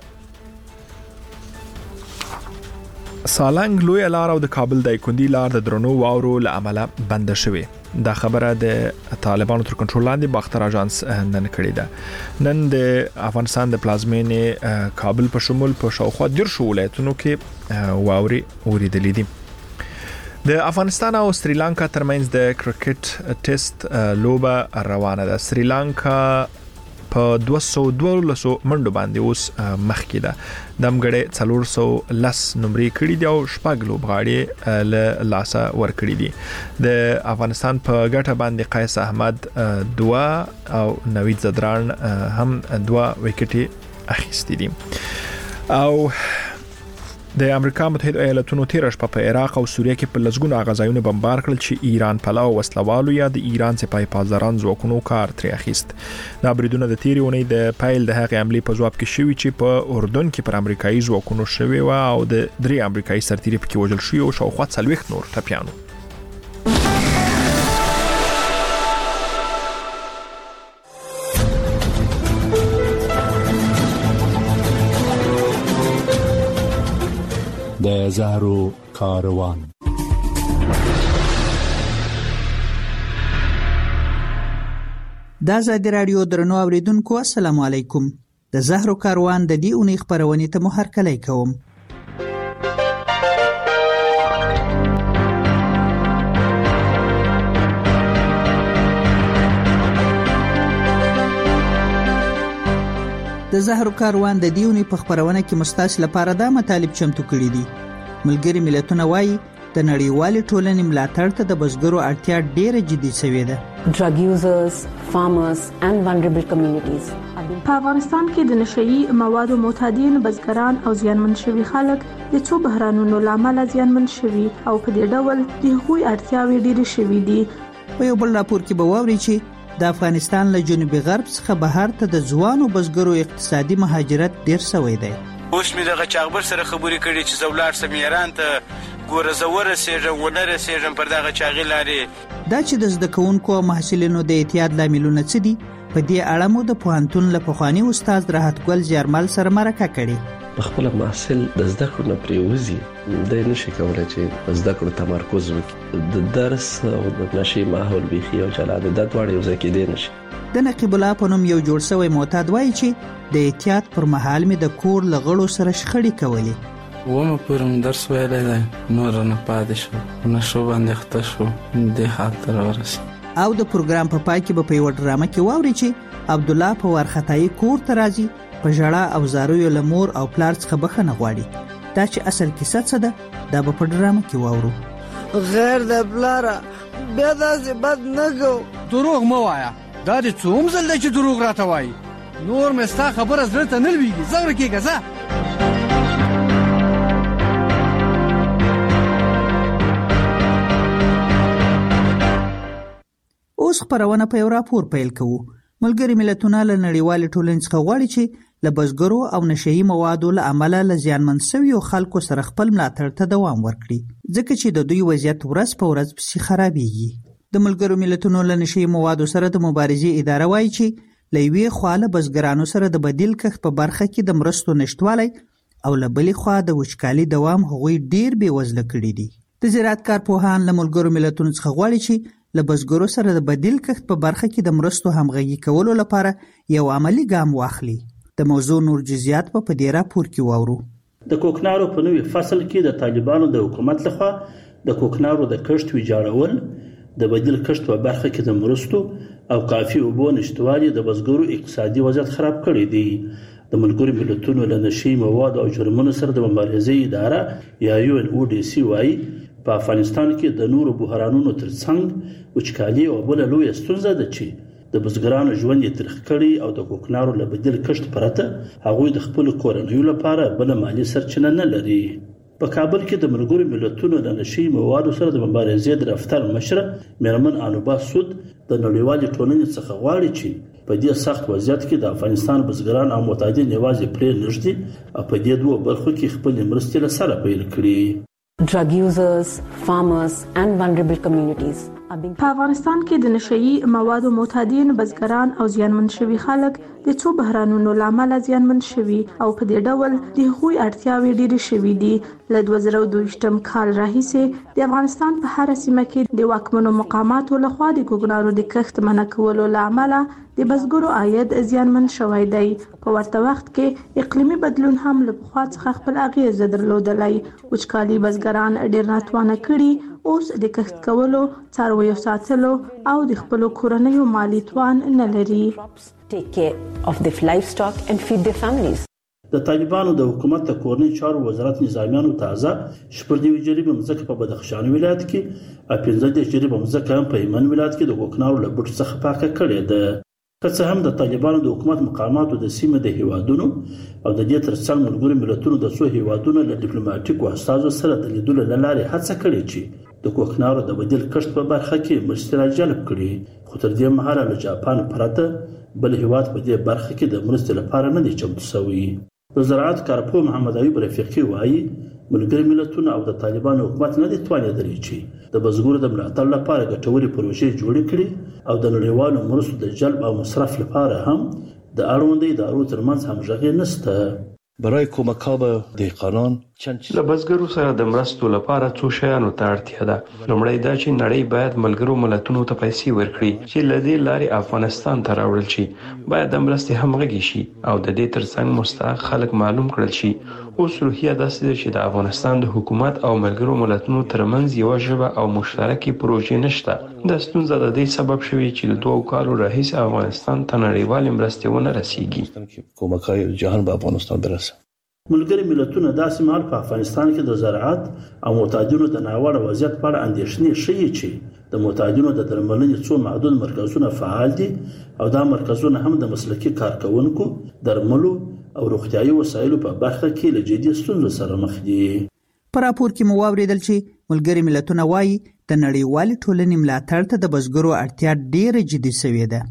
سالنګ لوی لار او د کابل د کندي لار د درنو واورو لامل بند شوه. دا خبره د طالبانو تر کنټرول لاندې باختر اژانس نن کړی ده. نن د افغانستان د پلازمینې کابل په شمول په شاوخوا دیرشو ولایتونو کې واوري اوریدلې دي. د افغانستان او سریلانکا ترمنځ د کرکټ ټیسټ لوبه روانه ده. سریلانکا په دوه سوه دولس منډو باندې اوس مخکې ده. دمګړې څلور سوه لس نمرې کړې دي او شپږ لوبغاړي له لاسه ورکړي دي. د افغانستان په ګټه باندې قیس احمد دوا او نوید زدران هم دوا وکټي اخیستي دي. او د امریکا متحده ایالاتونو تیر شپه په عراق او سوریه کې په لزګونو غزايونه بمبار کړل چې ایران پلاو وسلوالو یا د ایران سپای پازداران ځواکونو کار ترې اخیست. دا بریدونه د تیریونې د پایل د هغې عملي په ځواب کې شوی چې په اردن کې پر امریکایي ځواکونو شوی و او د درې امریکایي سرتیري پکې وژل شوی او شاوخوا څلوېښت نور ټپیانو. د زهرو کاروان د ازادي رادیو درنو اوریدونکو السلام علیکم. د زهرو کاروان د دې اونۍ خبرونه ته مو هرکلی کوم. د زهرو کاروان د دیونی په خبرونه کې مستاس لپاره دا مطالب چمتو کړی دي. ملګری ملتونه وایي د نړیوالې ټولنې ملاتړ ته د بزګرو اړتیا ډېره جدي شوې ده. Drug users, farmers and vulnerable communities. په افغانستان کې د نشئی موادو معتادین بزګران او زیانمن شوي خلک د څو بحرانونو لامل زیانمن شوي او په دې ډول د هغوی اړتیاوې ډېرې شوي دي. په یو بل راپور کې به واوري چې د افغانستان له جنوبي غرب څخه بهر ته د ځوانو بزګرو اقتصادي مهاجرت ډیر شوی دی. اوس مې دغه چاغبر سره خبرې کړې چې زولار سم ایران ته ګوره زوره سیژن ونره سیژن پر دغه چاغي لاري. دا چې د زده کوونکو او محصلینو د اعتیاد لاملونه څه دي په دې اړه مو د پوهنتون له پخوانی استاد راحت ګل جرمل سره مرکه کړې. خپل محصل د زده کړو نه پریوزي د نشي کولای چې زده کړو تمرکز وکړي. د درس او د نشي ماحول بيخي او چلاد د دوړ یو ځکه دی نشي. د نقیب الله په نوم یو جوړ شوی معتاد وایي چې د احتیاط پر مهال می د کور لغړو سره شخړې کولې. ومه پرم درس ویلای دی نور نه پاتې شو نه شو باندې خطه شو د خاطر ورسې. او د پروګرام په پای کې به په یو ډرامه کې واوري چې عبد الله په ورختای کور ته راځي په ژړا او زارویو لمور او پلار څخه بخښنه غواړي. دا چې اصل کیسه څه ده دا به په ډرامه کې واورو. غیر د بلاره بیا داسې بد نه کو. دروغ مه وایا دا دې څوم ځل دی چې دروغ راته وایي. نور مې ستا خبره زړه ته نه لوېږي. زغره کېږه ځه. اوس خبرونه په یو راپور پیل کوو. ملګری ملتونه له نړیوالې ټولنې څخه غواړي چې له بزګرو او نشئی موادو له امله له زیانمن شویو خلکو سره خپل ملاتړ ته دوام ورکړي ځکه چې د دوی وضعیت ورځ په ورځ پسې خرابېږي. د ملګرو ملتونو له نشئی موادو سره د مبارزې اداره وایي چې له یوې خوا له بزګرانو سره د بدیل کښت په برخه کې د مرستو نشټوالی او له بلې خوا د وچکالي دوام هغوی ډیر بې وزله کړي دي. د زراعت کارپوهان له ملګرو ملتونو څخه غواړي چې له بزګرو سره د بدیل کښت په برخه کې د مرستو همغږي کولو لپاره یو عملی ګام واخلي. د موضوع نور جزئیات په دې راپور کې واورو. د کوکنارو په نوې فصل کې د طالبانو د حکومت لخوا د کوکنارو د کښت ویجاړول، د بدیل کښت په برخه کې د مرستو او کافي اوبو نشټوالي د بزګرو اقتصادي وضعیت خراب کړی دی. د ملګرو ملتونو له نشي مواد او جرمونو سره د مبارزې اداره یا یو ان او ډي سي وايي په افغانستان کې د نورو بحرانونو ترڅنګ وچکالي او بل لوی ستونزه ده چې د بزګرانو ژوند یې ترخ کړي او د کوکنارو له بدیل کښت پرته هغوی د خپل کورنیو لپاره بل مالی سرچینه نه لري. په کابل کې د ملګرو ملتونو له نشي موادو سره د مبارزې د رفتار مشره میرمن انوبا سود د نړیوالې ټولنې څخه غواړي چې په دې سخت وضعیت کې د افغانستان بزګران او متعدد یوازې پرې نږدې او په دې دوه برخو کې خپل مرستې له سره پیل کړي. Drug users, farmers and vulnerable communities. په افغانستان کې د نشئی موادو معتادین بزګران او زیانمن شوي خلک د څو بحرانونو لامل زیانمن شوي او په دې ډول د هغوی اړتیاوې ډېرې شوي دي. له دوه زره دوه ویشتم کال راهیسې د افغانستان په هر سیمه کې د واکمنو مقاماتو لخوا د کوکنارو د کښت منع کولو لامل د بزګرو عاید زیانمن شوی دی. په ورته وخت کې اقلیمي بدلون هم له پخوا څخه خپل اغیز درلودلی. وچکالي بزګران ډېر ناتوانه کړي، اوس د کښت کولو، څارویو ساتلو او د خپلو کورنیو مالی توان نه لري. Take care of their livestock and feed their families. د طالبانو د حکومت د کورنۍ چارو وزارت نظامیانو تازه شپږ نوي جریبه مځکه په بدخشان ولایت کې او پنځه دېرش جریبه مځکه هم په هلمند ولایت کې د کوکنارو له بوټو څخه پاکه کړې ده. که څه هم د طالبانو د حکومت مقاماتو د سیمې د هیوادونو او د دې ترڅنګ ملګرو ملتونو د څو هیوادونو له ډیپلوماټیکو استازو سره د لیدلو له لارې هڅه کړې چې د کوکنارو د بدیل کښت په برخه کې مرستې راجلب کړي، خو تر دې مهاله له جاپان پرته بل هیواد په دې برخه کې د مرستې لپاره نه دی چمتو شوی. د زراعت کارپوه محمد ایوب رفیقي وایي ملګري ملتونه او د طالبانو حکومت نه دي توانېدلی چې د بزګرو د ملاتړ لپاره ګټورې پروژې جوړې کړي او د نړیوالو مرستو د جلب او مصرف لپاره هم د اړوندو ادارو ترمنځ همغږي نشته. برای کمک به دهقانان له بزګرو سره د مرستو لپاره څو شیانو ته اړتیا ده. لومړی دا چې نړۍ باید ملګرو ملتونو ته پیسې ورکړي چې له دې لارې افغانستان ته راوړل شي. باید د مرستې همغږي شي او د دې ترڅنګ مستحق خلک معلوم کړل شي. اوس روحیه داسې ده چې د افغانستان د حکومت او ملګرو ملتونو ترمنځ یوه ژبه او مشترکې پروژې نشته. دا ستونزه د دې سبب شوې چې د دوو کالو راهیسې افغانستان ته نړیوالې مرستې ونه رسیږي. کمک‌های جهان به افغانستان برسه. ملګري ملتونه داسې مهال په افغانستان کې د زراعت او معتادینو د ناوړه وضعیت په اړه اندېښنې ښیي چې د معتادینو د درملنې څو محدود مرکزونه فعال دي او دا مرکزونه هم د مسلکي کارکونکو، درملو او روغتیايي وسایلو په برخه کې له جدي ستونزو سره مخ دي. په راپور کې مو واوریدل چې ملګري ملتونه وایي د نړیوالې ټولنې ملاتړ ته د بزګرو اړتیا ډېره جدي شوې ده.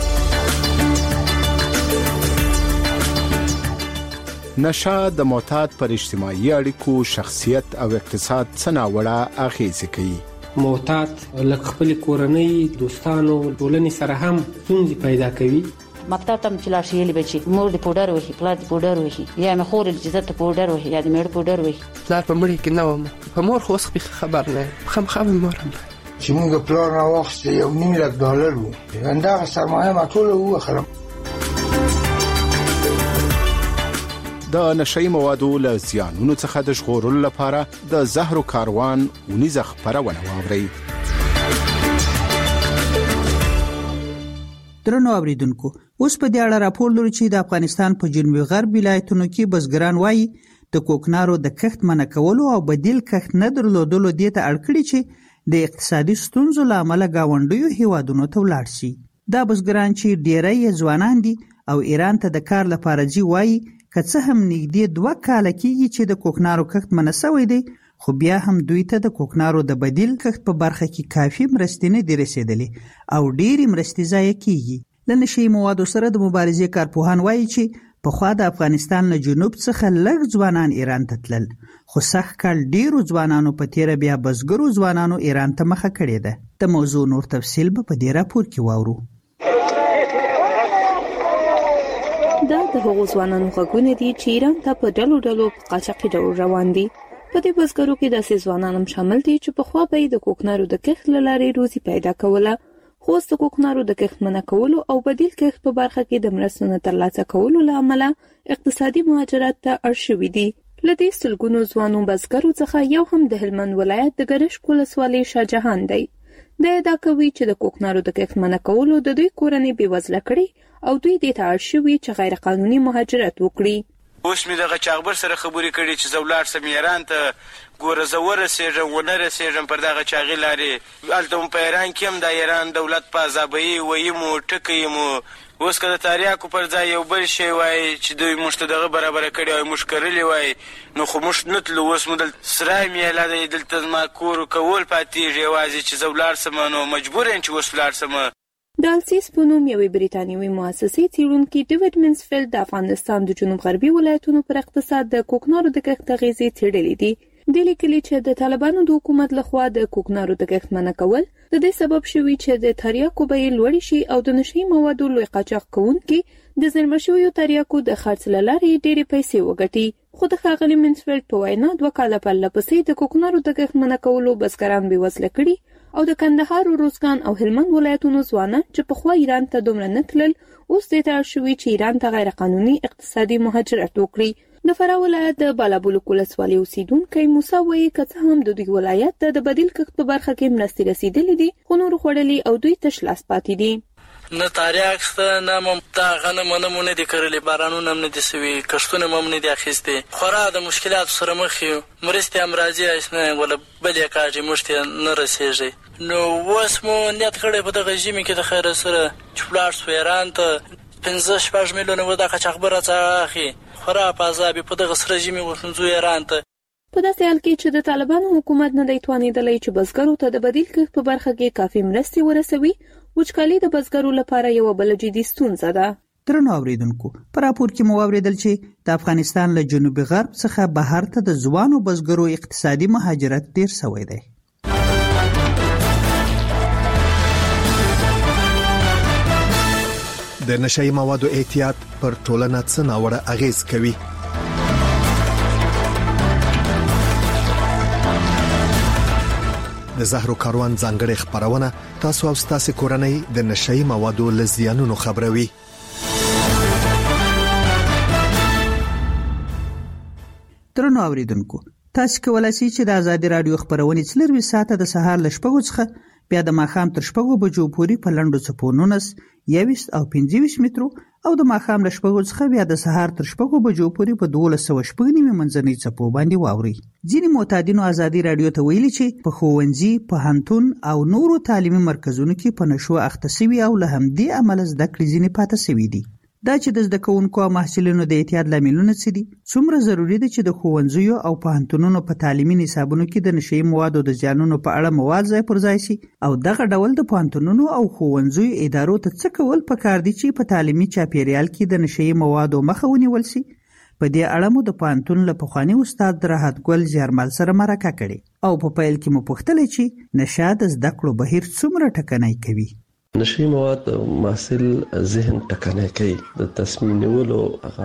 نشه د معتاد پر اجتماعي اړیکو، شخصیت او اقتصاد څه ناوړه اغیزې کوي. معتاد لکه خپل کورنۍ، دوستانو، ټولنې سره هم ستونزې پیدا کوي. مکتب ته چې لاړ شي یلی بچي مور د پودر وهي، پلار د پودر وهي، یا مې خور د جزت پودر وهي، یا د مېړه پودر وهي. پلار په مړي کې نه وم، په مور خو اوس خبر نه خامخا مور هم چې موږ پلار نه واخیست یو نیم لک ډالر وو، همدغه سرمایه ما ټوله ووخلم. د نشئی موادو له زیانونو څخه د ژغورلو لپاره د زهرو کاروان ونیزه خپرونه واورئ. درنو اوریدونکو، اوس په دې اړه راپور لرو چې د افغانستان په جنوبي غرب ولایتونو کې بزګران وایي د کوکنارو د کښت منع کولو او بدیل کښت نه درلودلو دې ته اړ کړي چې د اقتصادي ستونزو له امله ګاونډیو هیوادونو ته ولاړ شي. دا بزګران چې ډېری ځوانان دي او ایران ته د کار لپاره ځي وایي که څه هم نږدې دوه کاله کېږي چې د کوکنارو کښت منع شوی دی، خو بیا هم دوی ته د کوکنارو د بدیل کښت په برخه کې کافي مرستې نه دي رسېدلې او ډېرې مرستې ضایع کېږي. له نشهیي موادو سره د مبارزې کارپوهان وایي چې پخوا د افغانستان له جنوب څخه لږ ځوانان ایران ته تلل، خو سږ کال ډېرو ځوانانو په تېره بیا بزګرو ځوانانو ایران ته مخه کړې ده. د موضوع نور تفصیل به په دې راپور کې واورو. دا د هغو ځوانانو غږونه دي چې ایران ته په ډلو ډلو په قاچاقي ډول روان دي. په دې بزګرو کې داسې ځوانان هم شامل دي چې پخوا به یې د کوکنارو د کښت له لارې روزي پیدا کوله، خو اوس د کوکنارو د کښت منع کولو او بدیل کښت په برخه کې د مرستو نه ترلاسه کولو له امله اقتصادي مهاجرت ته اړ شوي دي. له دې سلګونو ځوانو بزګرو څخه یو هم د هلمند ولایت د ګرشک ولسوالۍ شاهجهان دی. دا ادعا کوي چې د کوکنارو د کښت منع کولو د دوی کورنۍ بېوزله کړي او دوی دې ته اړ شوي چې غیر قانوني مهاجرت وکړي. اوس مې دغه چاغبر سره خبرې کړي چې زه ولاړ سم ایران ته، ګوره زه ورسېږم ونه رسېږم پر دغه چاغې لارې، هلته مو په ایران کې هم د ایران دولت په عذابوي ویمو ټکوي مو. اوس که د تاریاکو پر ځای یو بل شی وای چې دوی موږ ته دغه برابره کړي وای موږ کرلي وای نو خو موږ نه تلو. اوس مو دلته سرای میله دی، دلته زما کور کول پاتېږي یوازې چې زه ولاړ سم نو مجبور یم چې اوس ولاړ سم. د السیس په نوم یوې بریتانیوي مؤسسې څېړونکي ډیوډ منسفیلد د افغانستان د جنوب غربي ولایتونو پر اقتصاد د کوکنارو د کښت اغېزې څېړلې دي. د لیکلي چې د طالبانو د حکومت لخوا د کوکنارو د کښت منع کول د دې سبب شوي چې د تریاکو بیې لوړې شي او د نشهیي موادو لوی قاچاق کوونکي د زېرمه شویو تریاکو د خرڅ له لارې ډېرې پیسې وګټي. خو د ښاغلي منسفیلد په وینا دوه کاله پرله پسې د کوکنارو د کښت منع کولو بزګران بېوزله کړي او د کندهار، روزګان او هلمند ولایتونو ځوانان چې پخوا ایران ته دومره نه تلل اوس دې ته اړ شوي چې ایران ته غیر قانوني اقتصادي مهاجرت وکړي. د فراه ولایت د بالابلوک ولسوالۍ اوسیدونکی موسی وایي که څه هم د دوی ولایت ته د بدیل کښت په برخه کې مرستې رسیدلې دي خو نور خوړلي او دوی تش لاس پاتې دي. نه تاریاک شته، نه مم دا غنم نه نه دي کرلي، بارانونه هم نه دي سوي، کښتونه هم نه دي اخیستې. خورا د مشکلاتو سره مخ یو، مرستې هم راځي اسنه ولا بلې کاږي موږ ته نه رسېږي. نو اوس مو نیت کړی په دغه ژمي کې د خیر سره چې ولاړ سو ایران ته پنځه شپږ میلیونه ودا قاچاقبر څخه اخی خورا په عذاب په دغه سره ژمي وسنځو ایران ته. په داسې حال کې چې د طالبانو حکومت نه دی توانېدلی چې بزګرو ته د بدیل کښت په برخه کې کافي مرستې ورسوي، وچکالي د بزګرو لپاره یو بل جدي ستونزه ده. درنو اوریدونکو، په راپور کې مو واوریدل چې د افغانستان له جنوبي غرب څخه بهر ته د ځوانو بزګرو اقتصادي مهاجرت ډیر شوی دی. د نشهیي موادو احتیاط پر ټولنه څه ناوړه اغیز کوي؟ د زهرو کاروان ځانګړې خبرونه تاسو او تاسو کورنۍ د نشهیي موادو له زیانونو خبروي. درنو اوریدونکو، تاسو کولای شئ چې د ازادي رادیو خبرونه څلور ساعته د سهار ل شپږو څخه بیا د ماښام تر شپږو بجو پورې په لنډو څپو نونس یويس او پنځه ویشت مترو او د ماښام له شپږو څخه بیا د سهار تر شپږو بجو پورې په دولس سوه شپږ نیمې منځنۍ څپو باندې واوري. ځینې معتادینو ازادي رادیو ته ویلي چې په ښوونځي، پوهنتون او نورو تعلیمي مرکزونو کې په نشو اخته سوي او له همدې امله زده کړې ځینې پاتې سوي دي. دا چې د زده کوونکو او محصلینو د احتیاط لاملونه څه دي، څومره ضروری ده چې د ښوونځیو او پوهنتونونو په تعلیمي نصابونو کې د نشهیي موادو د زیانونو په اړه مواد ځای پر ځای شي، او دغه ډول د پوهنتونونو او ښوونځیو ادارو ته څه کول پکار دي چې په تعلیمي چاپیریال کې د نشهیي موادو مخه ونیول شي. په دې اړه مو د پوهنتون له پخواني استاد راحت ګل زیارمل سره مرکه کړې او په پیل کې مو پوښتل چې نشه د زده کړو بهیر څومره ټکنی کوي. نشي مواد محصل ذهن ټکنی کوي، د تصمیم نیولو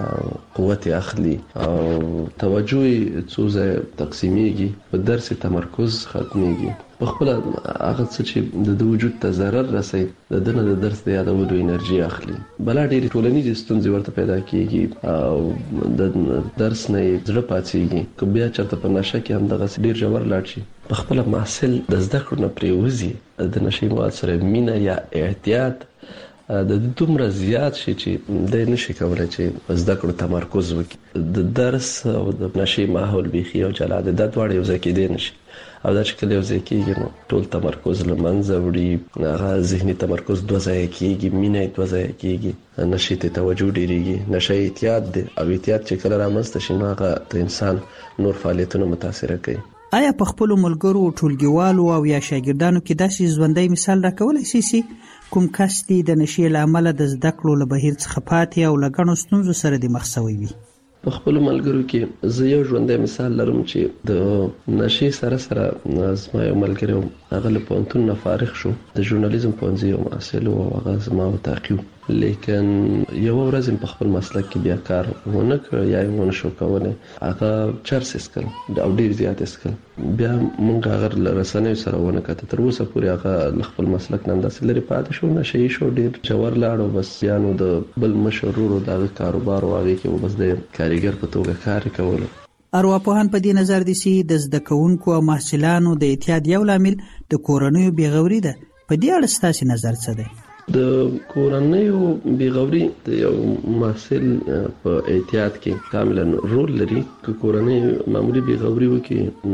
قوت اخلي او توجه څو ځای تقسیمیږي، په درس تمرکز ختميږي، په خپل هغه څه چې د وجود ته ضرر رسي د دنه د درس د یادولو انرژي اخلي. بلا ډېری ټولنیز ستونزې ورته پیدا کیږي او د درس نه زړه پاتېږي. که بیا چېرته په نشه کې هم دغه ډېر ژور لاړ شي، په خپل محصل د زده کړو نه پرېوځي، د نشي مواد سره مینه یا احتیاط د دومره زیات شي چې د نشي کولای چې په زده کړو تمرکز وکړي. د درس او د نشي ماحول بيخي او جلا د دواړو یو ځای کې دی نشي، او دا چې کله یو ځای کېږي نو ټول تمرکز له منځه وړي، هغه ذهني تمرکز دوه ځای کېږي، مینه دوه ځای کېږي، نشي ته توجه ډېرېږي. نشه احتیاط دی او احتیاط چې کله رامنځته شي نو هغه د انسان نور فعالیتونه متاثر کوي. آیا په خپل ملګرو، ټولګیوالو او یا شاګردانو کې داسې ژوندۍ مثال راکولای شي چې کوم کس دې د نشې له امله د زده کړو له بهیر څخه پاتې او له ګڼو ستونزو سره دې مخ شوی وي؟ په خپل ملګرو کې زه یو ژوندۍ مثال لرم چې د نشې سره سره زما یو ملګری هغه له پوهنتون نه فارغ شو د ژورنالیزم پوهنځي او محصل او هغه زما تعقیب لیکن یو ورځ په خپل مسلک کې بیا کار ونه کړ یا ونه شو کولای هغه چرس اسکل د او ډیر زیات اسکل بیا مونږ هغه رسنۍ سره ونه کته تر اوسه پورې هغه خپل مسلک نن داسې لري پاتې شو نشي شو ډیر جوړ لاړو بس یا نو د بل مشرورو د کاروبار واغې کې بس د کاریګر په توګه کار کول. ارواپوهان په دې نظر دي چې د زده کوونکو او محصلانو د اعتیاد یو لامل د کورنیو بیغوري ده. په دې اړه ستاسو نظر څه دی؟ د کورنیو بیغوري د یو محصل په اعتیاد کې کاملا رول لري. که کورنۍ معمولی بیغوري وکړي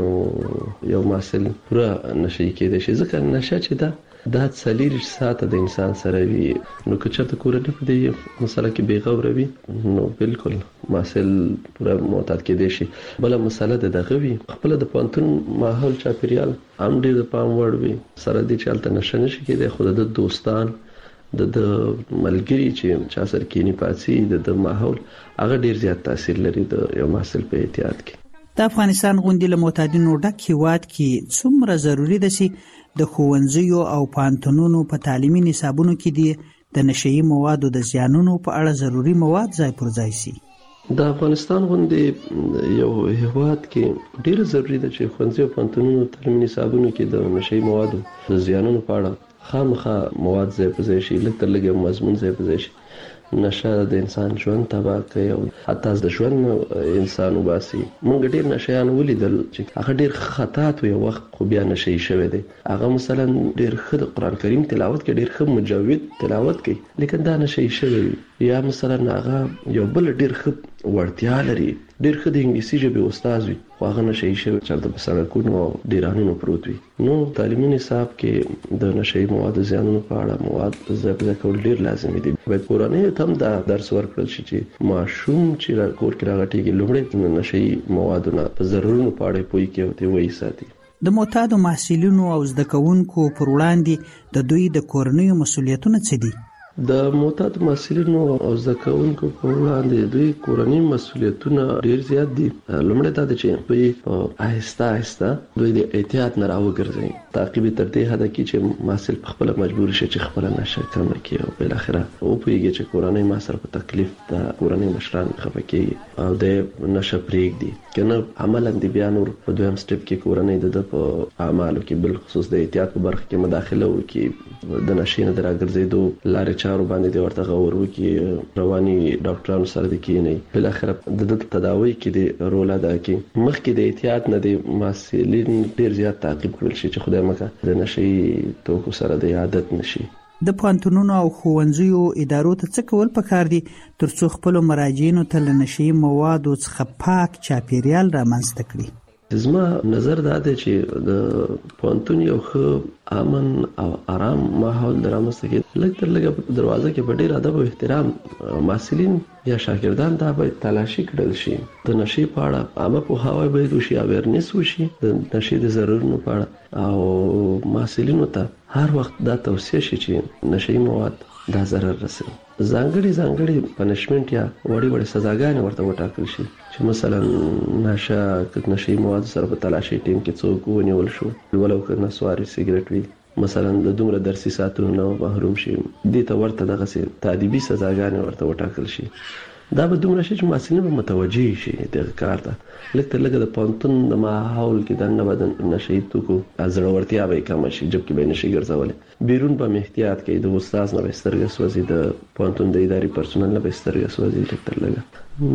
نو یو محصل پوره نشي کېدای شي ځکه نشه چې ده دا څلور ساعته د انسان سره وي نو که چېرته کورنۍ په دې مسله کې بیغوره وي نو بالکل محصل پوره معتاد کېدای شي. بله مسله د دغه وي خپله د پوهنتون ماحول چاپېریال هم ډېر د پام وړ وي سره دې چې هلته نشه نشي کېدای خو د دوستان د د ملګري چې چا سره کینی پاتې د د ماحول هغه ډېر زیات تاثیر لري د یو محصل په اعتیاد کې. د افغانستان غوندې له معتادینو ډک هیواد کې څومره ضروری ده چې د ښوونځیو او پوهنتونونو په تعلیمي نصابونو کې دي د نشهیي موادو د زیانونو په اړه ضروري مواد ځای پر ځای شي؟ د افغانستان غوندې یو هیواد کې ډېر ضروری ده چې ښوونځي او پوهنتونونو تعلیمي نصابونو کې د نشهیي موادو د زیانونو په اړه خامخا مواد ځای پر ځای شي، لږ تر لږه مضمون ځای پر ځای شي. نشه د انسان ژوند تباه کوي او حتی د ژوند انسان وباسي. موږ ډېر نشهیان ولیدل چې هغه ډېر خطاط وي وخت خو بیا نشهیي شوی دی. هغه مثلا ډېر ښه د قرآن کریم تلاوت کوي، ډېر ښه مجوید تلاوت کوي لیکن دا نشهیي شوی وي. یا مثلا هغه یو بل ډېر ښه وړتیا لري، ډېر ښه د انګلیسي ژبې استاد وي خو هغه نشهیي شوی چېرته په سړکونو او ډیرانونو پروت وي. نو تعلیمي نصاب کې د نشهیي موادو زیانونو په اړه مواد ځای پر ځای کول ډېر لازمي دي. باید کورنۍ ته هم دا درس ورکړل شي چې ماشوم چې کور کې راغټېږي لومړی د نشهیي موادو نه په ضررونو په اړه پوه کړي او ته وایي ساتي. د معتادو محصلینو او زده کوونکو پر وړاندې د دوی د کورنیو مسؤلیتونه څه دي؟ د معتادو محصلینو او زده کوونکو په وړاندې دوی کورني مسؤلیتونه ډېر زیات دي. لومړی دا ده چې دوی په آهسته آهسته دوی د احتیاط نه راوګرځوي، تعقیب یې تر دې حده کړي چې محصل پخپله مجبور شي چې خپله نشه کمه کړي او بالاخره وپوهېږي چې کورنۍ ما سره په تکلیف ده، کورنۍ مشران خفه کېږي او د نشه پرېږدي. که نه عملا د بیا نور په دویم سټپ کې کورنۍ د ده په اعمالو کې بالخصوص د احتیاط په برخه کې مداخله وکړي، د نشې نه د راګرځېدو لارې چارو باندې د ورته غور وکړي، رواني ډاکټرانو سره د کښېنئ، بالاخره د ده تداوی کې د رول ادا کړي. مخکې د احتیاط نه د محصلین ډېر زیات تعقیب کړل شي چې خدای مکه د نشهیي توکو سره د عادت نشي. د پوهنتونونو او ښوونځیو ادارو ته څه کول پکار دي ترڅو خپلو مراجعینو ته له نشهیي موادو څخه پاک چاپیریال رامنځته کړي؟ زما نظر دا دی چې د پوهنتون یو ښه امن او آرام ماحول د رامنځته کېدو لږ تر لږه په دروازه کې په ډېر ادب او احترام محصلین یا شاګردان دا باید تلاشي کړل شي. د نشې په اړه عامه پوهاوی باید وشي، اویرنس وشي د نشې د ضررونو په اړه او محصلینو ته هر وخت دا توصیه شي چې نشهیي مواد دا ضرر رسوي. ځانګړي ځانګړي پنشمنټ یا وړې وړې سزاګانې ورته وټاکل شي چې مثلا نشه که نشهیي موادو سره په تلاشي ټیم کې څوک ونیول شو ولو که نسواري سګرټ وي مثلا د دومره درسي ساعتونو نه محروم شي، دې ته ورته دغسې تادیبي سزاګانې ورته وټاکل شي. دا به دومره شي چې محصلین به متوجه شي دغه کار ته. لږ تر لږه د پوهنتون د ماحول کې دننه به د نشهیي توکو زړورتیا به یې کمه شي، جبکې به یې نشي ګرځولې. بیرون به مې احتیاط کوي، د استاد نه به یې سترګه سوځي، د پوهنتون د اداري پرسونل نه به یې سترګه سوځي لږ تر لږه.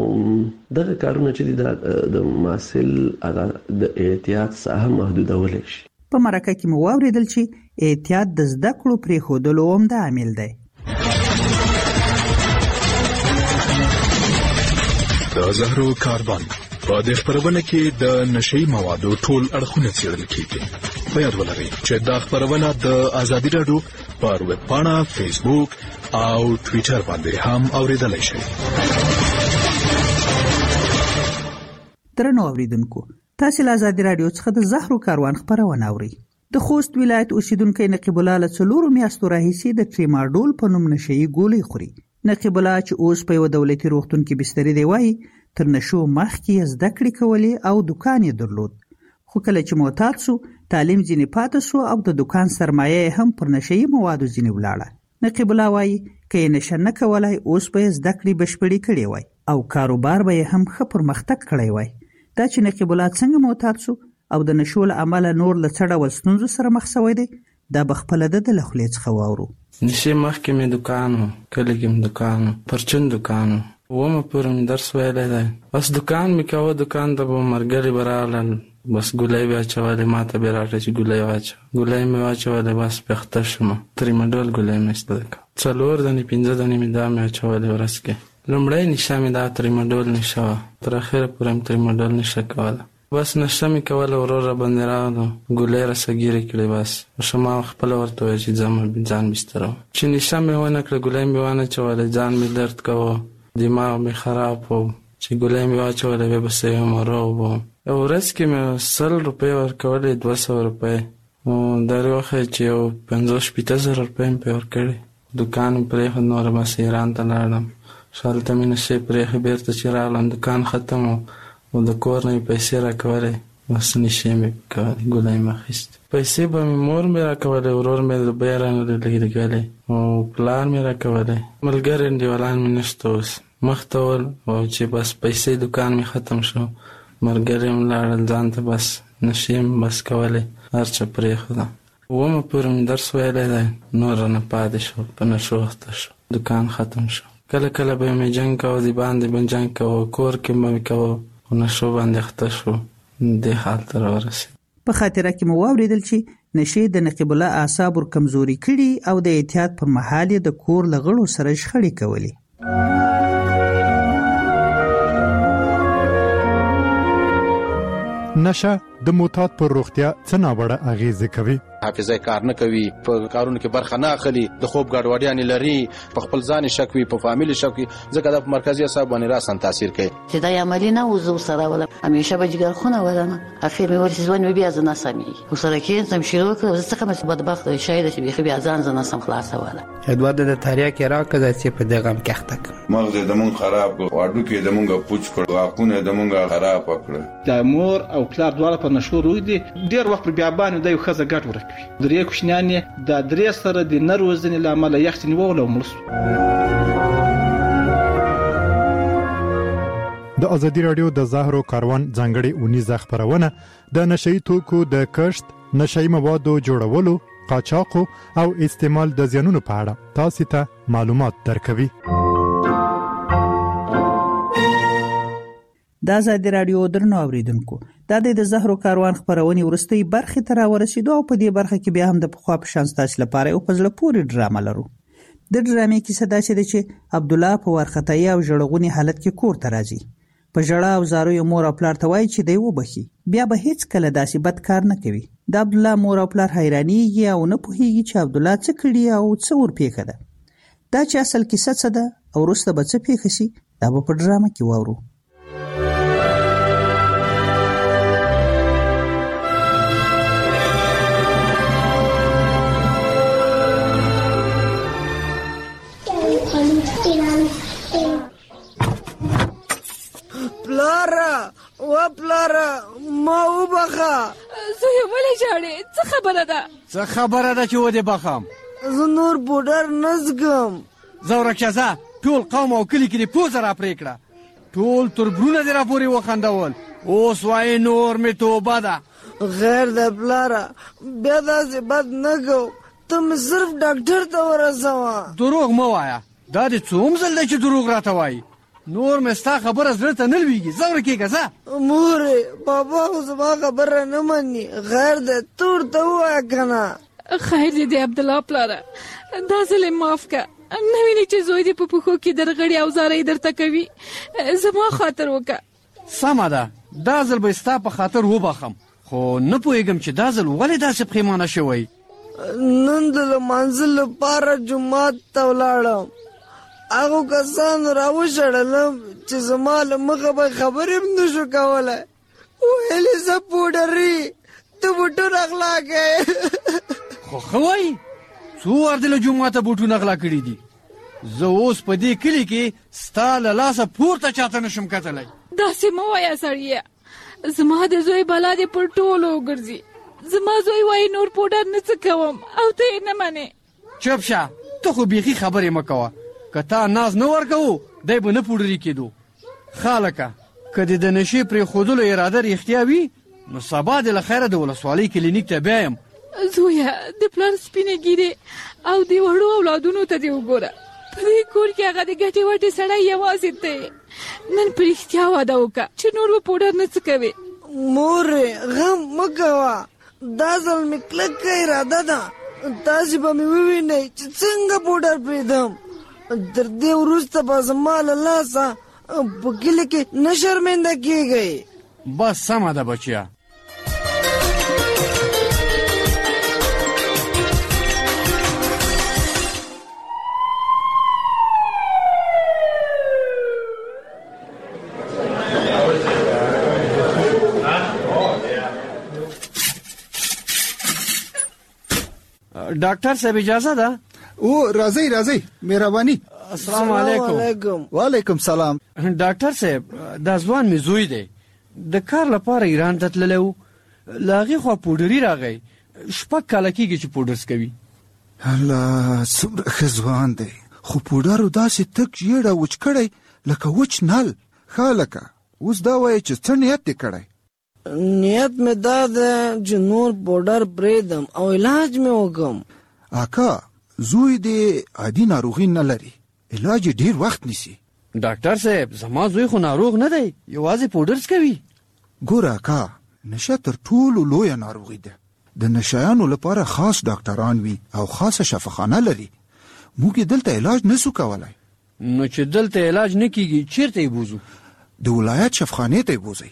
نو دغه کارونه چې دي د محصل هغه د احتیاط څخه محدودولی شي. په مرکه کې مو واورېدل چې احتیاط د زده کړو پرېښودلو عمده عامل دی. د زهرو کاروان په دې خپرونه کې د نشهیي موادو ټول اړخونه څېړل کېږي. په یاد ولرئ چې دا خپرونه د ازادي راډیو پر ویب پاڼه، فیسبوک او ټویټر باندې هم اورېدلی شئ. درنو اوریدونکو، تاسو له ازادي راډیو څخه د زهرو کاروان خپرونه اورئ. د خوست ولایت اوسیدونکی نقیب الله له څلورو میاشتو راهیسې د ټریماډول په نوم نشهیي ګولۍ خوري. نقیب الله چې اوس په یو دولتي روغتون کې بستري دی وایي تر نشو مخکې یې زده کړې کولې او دکان یې درلود، خو کله چې معتاد شو تعلیم ځینې پاتې شو او د دکان سرمایه هم پر نشهیي موادو ځینې ولاړه. نقیب الله وایي که یې نشه نه کولای اوس به یې زده کړې بشپړې کړې وای او کاروبار به یې هم ښه پرمختګ کړی وای. دا چې نقیب الله څنګه معتاد شو او د نشو له امله نور له څه ډول ستونزو سره مخ شوی دی دا به خپله د ده له خولې څخه واورو. نشې مخکې مې دوکان و، کلي کې مې دوکان و، پرچون دوکان و، اومه پورې مې درس ویلی دی. بس دوکان مې کوه، دوکان ته به ملګري به راغلل، بس ګولۍ به اچولې، ما ته به یې راکړه چې ګولۍ واچوه. ګولۍ مې واچولې، بس بېخته شوم. تریمډول ګولۍ مې ایسته کړه، څلور دانې پنځه دانې مې دا مې اچولې ورځ کې. لومړی نشه مې دا تریمډول نشه وه، تر اخره پورې مې تریمډول نشه کوله. بس نشه مې کوله، ورور را باندې راغلو، ګولۍ راسه ګیرې کړې. بس ما خپله ورته وویل چې ځم ځان بستره وم. چې نشه مې ونه کړه، ګولۍ مې وانه چولې، ځان مې درد کوه، دماغ مې خراب و. چې ګولۍ مې واچولې بیا به صحیح وم، روغ وم. یو ورځ کې مې سل روپۍ ورکولې، دوه سوه روپۍ. درې وخت چې یو پنځوس شپېته زره روپۍ مې پرې ورکړې. دوکان مې پرېښود، نوره بس ایران ته لاړم. شالته مې نشې پرېښې، بېرته چې راغلم دوکان ختم و او د کور نه مې پیسې راکولې، بس نشې مې کولې، ګولۍ مې اخیستې. پیسې به مې مور مې راکولې، ورور مې د بیه رانه لګېدلې او پلار مې راکولې. ملګري انډیوالان مې نشته اوس، مخ ته ول. او چې بس پیسې دوکان مې ختم شو، ملګري مې لاړل ځان ته، بس نشې مې بس کولې، هر څه پرېښودم. اومه پورې مې درس ویلی دی، نور رانه پاتې شو، په نشو اخته شو، دوکان ختم شو. کله کله به مې جنګ کوه، د باندې به جنګ کوه، کور کې به مې کوه، خو نشو باندې اخته شو، دې حال ته راورسېد. په خاطره کې مو واورېدل چې نشې د نقیب الله اعصاب ور کمزوري کړي او د احتیاط پر مهال یې د کور له غړو سره شخړې کولې. نشه د معتاد پر روغتیا څه ناوړه اغیزې کوي. حافظه کار نه کوي، په کارونو کې برخه نه اخلي، د خوب ګډوډیانې لري، په خپل ځان شک وي، په فامیل شک وي، ځکه دا په مرکزي اعصاب باندې راسن تاثیر کوي. چې دا عملی نه وزو سره ولا همیشه به جګر خونه ولنه اخر مې ورسې ځوان بیا ځنه سمي وسره کې سم شروع کړ، زه څنګه مې بدبخت شاید چې بیا ځان ځنه سم خلاصه ولا ادوارد د تاریخ را کړه چې په دغه م کې تک مغز د مون خراب کړ، واډو کې د مونږه پوچ کړ، واقونه د مونږه خراب کړ. د مور او پلار دواړه په نشو روي دي، ډیر وخت بیا باندې د یو خزه ګټ ورکوي. درې کوشنیان د درې سره د نروزنې لامل یخت نیول او مړ. د ازادي رادیو د زهرو کاروان ځانګړي اونیزه خبرونه د نشئی توکو د کښت، نشئی موادو جوړولو، قاچاق او استعمال د زیانونو په اړه تاسو ته معلومات درکوي. د ازادي رادیو درنو اوریدونکو، دا د زهرو کاروان خبرونه ورستۍ برخه تر ورسېدو او په دې برخه کې بیا هم د پخوا په شان تاسو لپاره یو پزله پوری ډرامه لرو. د ډرامې کیسه دا چې عبد الله په ورختای او جړغونی حالت کې کور ته راځي. په جړه او زارو یې مور او پلار ته وایي چې دی وبخي، بیا به هیڅ کله داسې بد کار نه کوي. د عبد الله مور او پلار حیرانېږي او نه پوهیږي چې عبد الله څه کړي او څه ورپېښه ده. دا چې اصل کیسه څه ده او وروسته به څه پېښه شي دا به په ډرامه کې واورو. پلاره و پلاره ما وبخه. زه یې ولې ژاړې؟ څه خبره ده؟ څه خبره ده چې ودې بخم؟ زه نور پوډر نه زګم. زه ورکشه ځه، ټول قوم او کلي کې دې پوزه را پرې کړه، ټول تربرونه دې را پورې وخندول، اوس وایې نور مې توبه ده. غیر ده پلاره، بیا داسې بد نه کو، ته مې صرف ډاکټر ته ورسوه. دروغ مه وایه، دا دې څوم ځل دی چې دروغ راته وایي؟ نور مې ستا خبره زړه ته نه لوېږي، ځه ورکېږه ځه. مورې بابا خو زما خبره نه مني، غیر ده ته ورته ووایه که نه. خیر دې دی عبدالله پلاره، دا ځل یې معاف که، نه وینې چې زوی دې په پښو کې درغړي او زارۍ درته کوي، زما خاطر وکړه. سمه ده، دا ځل به ستا په خاطر وبخم، خو نه پوهېږم چې دا ځل ولې داسې پښیمانه شوی. نن د لمانځه لپاره جومات ته ولاړم، هغو کسانو راوشړلم چې زما له مخه به خبرې هم نه شو کولی. ویل یې زه پوډري، ته بوټونه غلا کوې. خو ښه وایي، څو وار دې له جوماته بوټونه غلا کړي دي؟ زه اوس په دې کلي کې ستا له لاسه پورته چاته نشم کتلی. داسې مه وایه سړیه، زما د زوی بلا دې پر ټولو وګرځي، زما زوی وایي نور پوډر نه څه کوم او ته یې نه منې. چپ شه، ته خو بیخي خبرې مه کوه. که تا ناز نه ورکوو دی به نه پوډري کېدو. خالکه که دې د نشې پرېښودلو اراده رښتیا وي نو سبا دې له خیره د ولسوالۍ کلینیک ته بیایم. زویه د پلار سپینې ګیرې او د وړو اولادونو ته دې وګوره. په دې کور کې هغه د ګټې وټې سړی یوازې دی. نن په رښتیا واده وکړه چې نور به پوډر نه څه کوې. مورې غم مه کوه، دا ځل مې کلکه اراده ده. تاسې به مې ووینئ چې څنګه پوډر پرېږدم. تر دې وروسته به زما له لاسه په کلي کې نه شرمنده کېږئ. بس سمه ده بچیا. ډاکټر صاحب اجازه ده؟ او راځئ راځئ، مهرباني. السلام علیکم. وعلیکم سلام. ډاکټر صاحب دا ځوان مې زوی دی، د کار لپاره ایران ته تللی و، له هغې خوا پوډري راغی. شپږ کاله کېږي چې پوډرز کوي. الله څومره ښه ځوان دی، خو پوډرو داسې تک ژېړه وچ کړی لکه وچ نل. ښه لکه اوس دا وایي چې څه نیت دې کړی؟ نیت مې دا ده چې نور پوډر پرېږدم او علاج مې وکړم. اکا زوی دې عادي ناروغي نه لري، علاج ډیر وخت نیسي. ډاکټر صاحب زما زوی خو ناروغ نه دی، یوازې پوډرز کوي. ګوره اکا نشه تر ټولو لویه ناروغي ده. د نشایانو لپاره خاص ډاکټران وي او خاصه شفاخانه لري. موږ دلته علاج نسو کولای. نو چې دلته علاج نه کیږي چیرته یې بوزو؟ د ولایت شفاخانې ته یې بوزئ.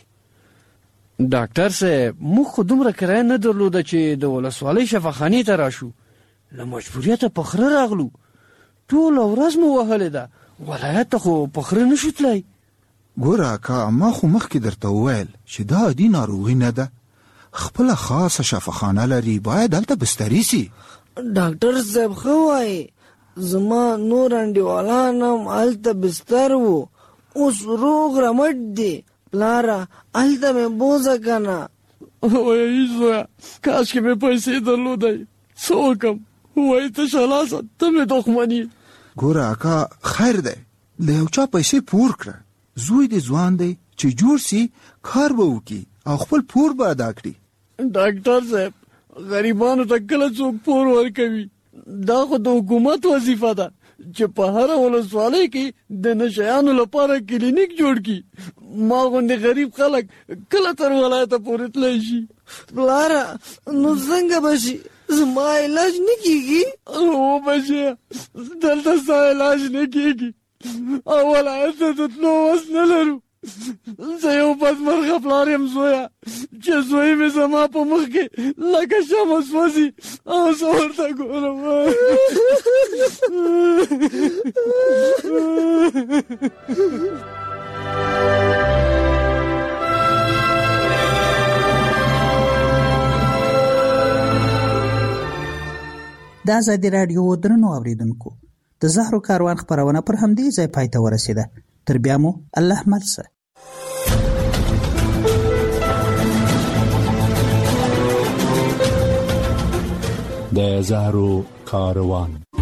ډاکټر صاحب موږ خو دومره کرایه نه درلوده چې د ولسوالۍ شفاخانې ته راشو. له مجبوریته په خره راغلو، ټوله ورځ مو وهلې ده، ولایت ته خو په خره نشو تللی. ګوره اکا ما خو مخکې درته وویل چې دا عادي ناروغي نه ده، خپله خاصه شفاخانه لري، باید هلته بستري سي. ډاکټر صاحب ښه وایي، زما نور انډیوالان هم هلته بستر وو، اوس روغ رمټ دي. پلاره هلته مې بوځه که نه. وایي زویه کاشکې مې پیسې درلودی، څه وکړم؟ وایي تشه لاسه ته مې دښمن. ګوره اکا خیر دی، له یو چا پیسې پور کړه. زوی دې ځوان دی چې جوړ سي، کار به وکړي او خپل پور به ادا کړي. ډاکټر صاحب غریبانو ته کله څوک پور ورکوي؟ دا خو د حکومت وظیفه ده چې په هره ولسوالۍ کې د نشیانو لپاره کلینیک جوړ کړي. ما غوندې غریب خلک کله تر ولایته پورې تللی شي؟ پلاره نو څنګه به شي؟ زما علاج نه کېږي؟ و بچیه دلته ستا علاج نه کېږي او ولایت ته د تلو وس نه لرو. زه یو بدمرغه پلار یم زویه چې زوی مې زما په مخ کې لکه شمع سوځي او زه ورته ګورم. د ازادي راډیو درنو اوریدونکو، د زهرو کاروان خپرونه پر همدې ځای پای ته ورسېده. تر بیا مو الله مل شه. د زهرو کاروان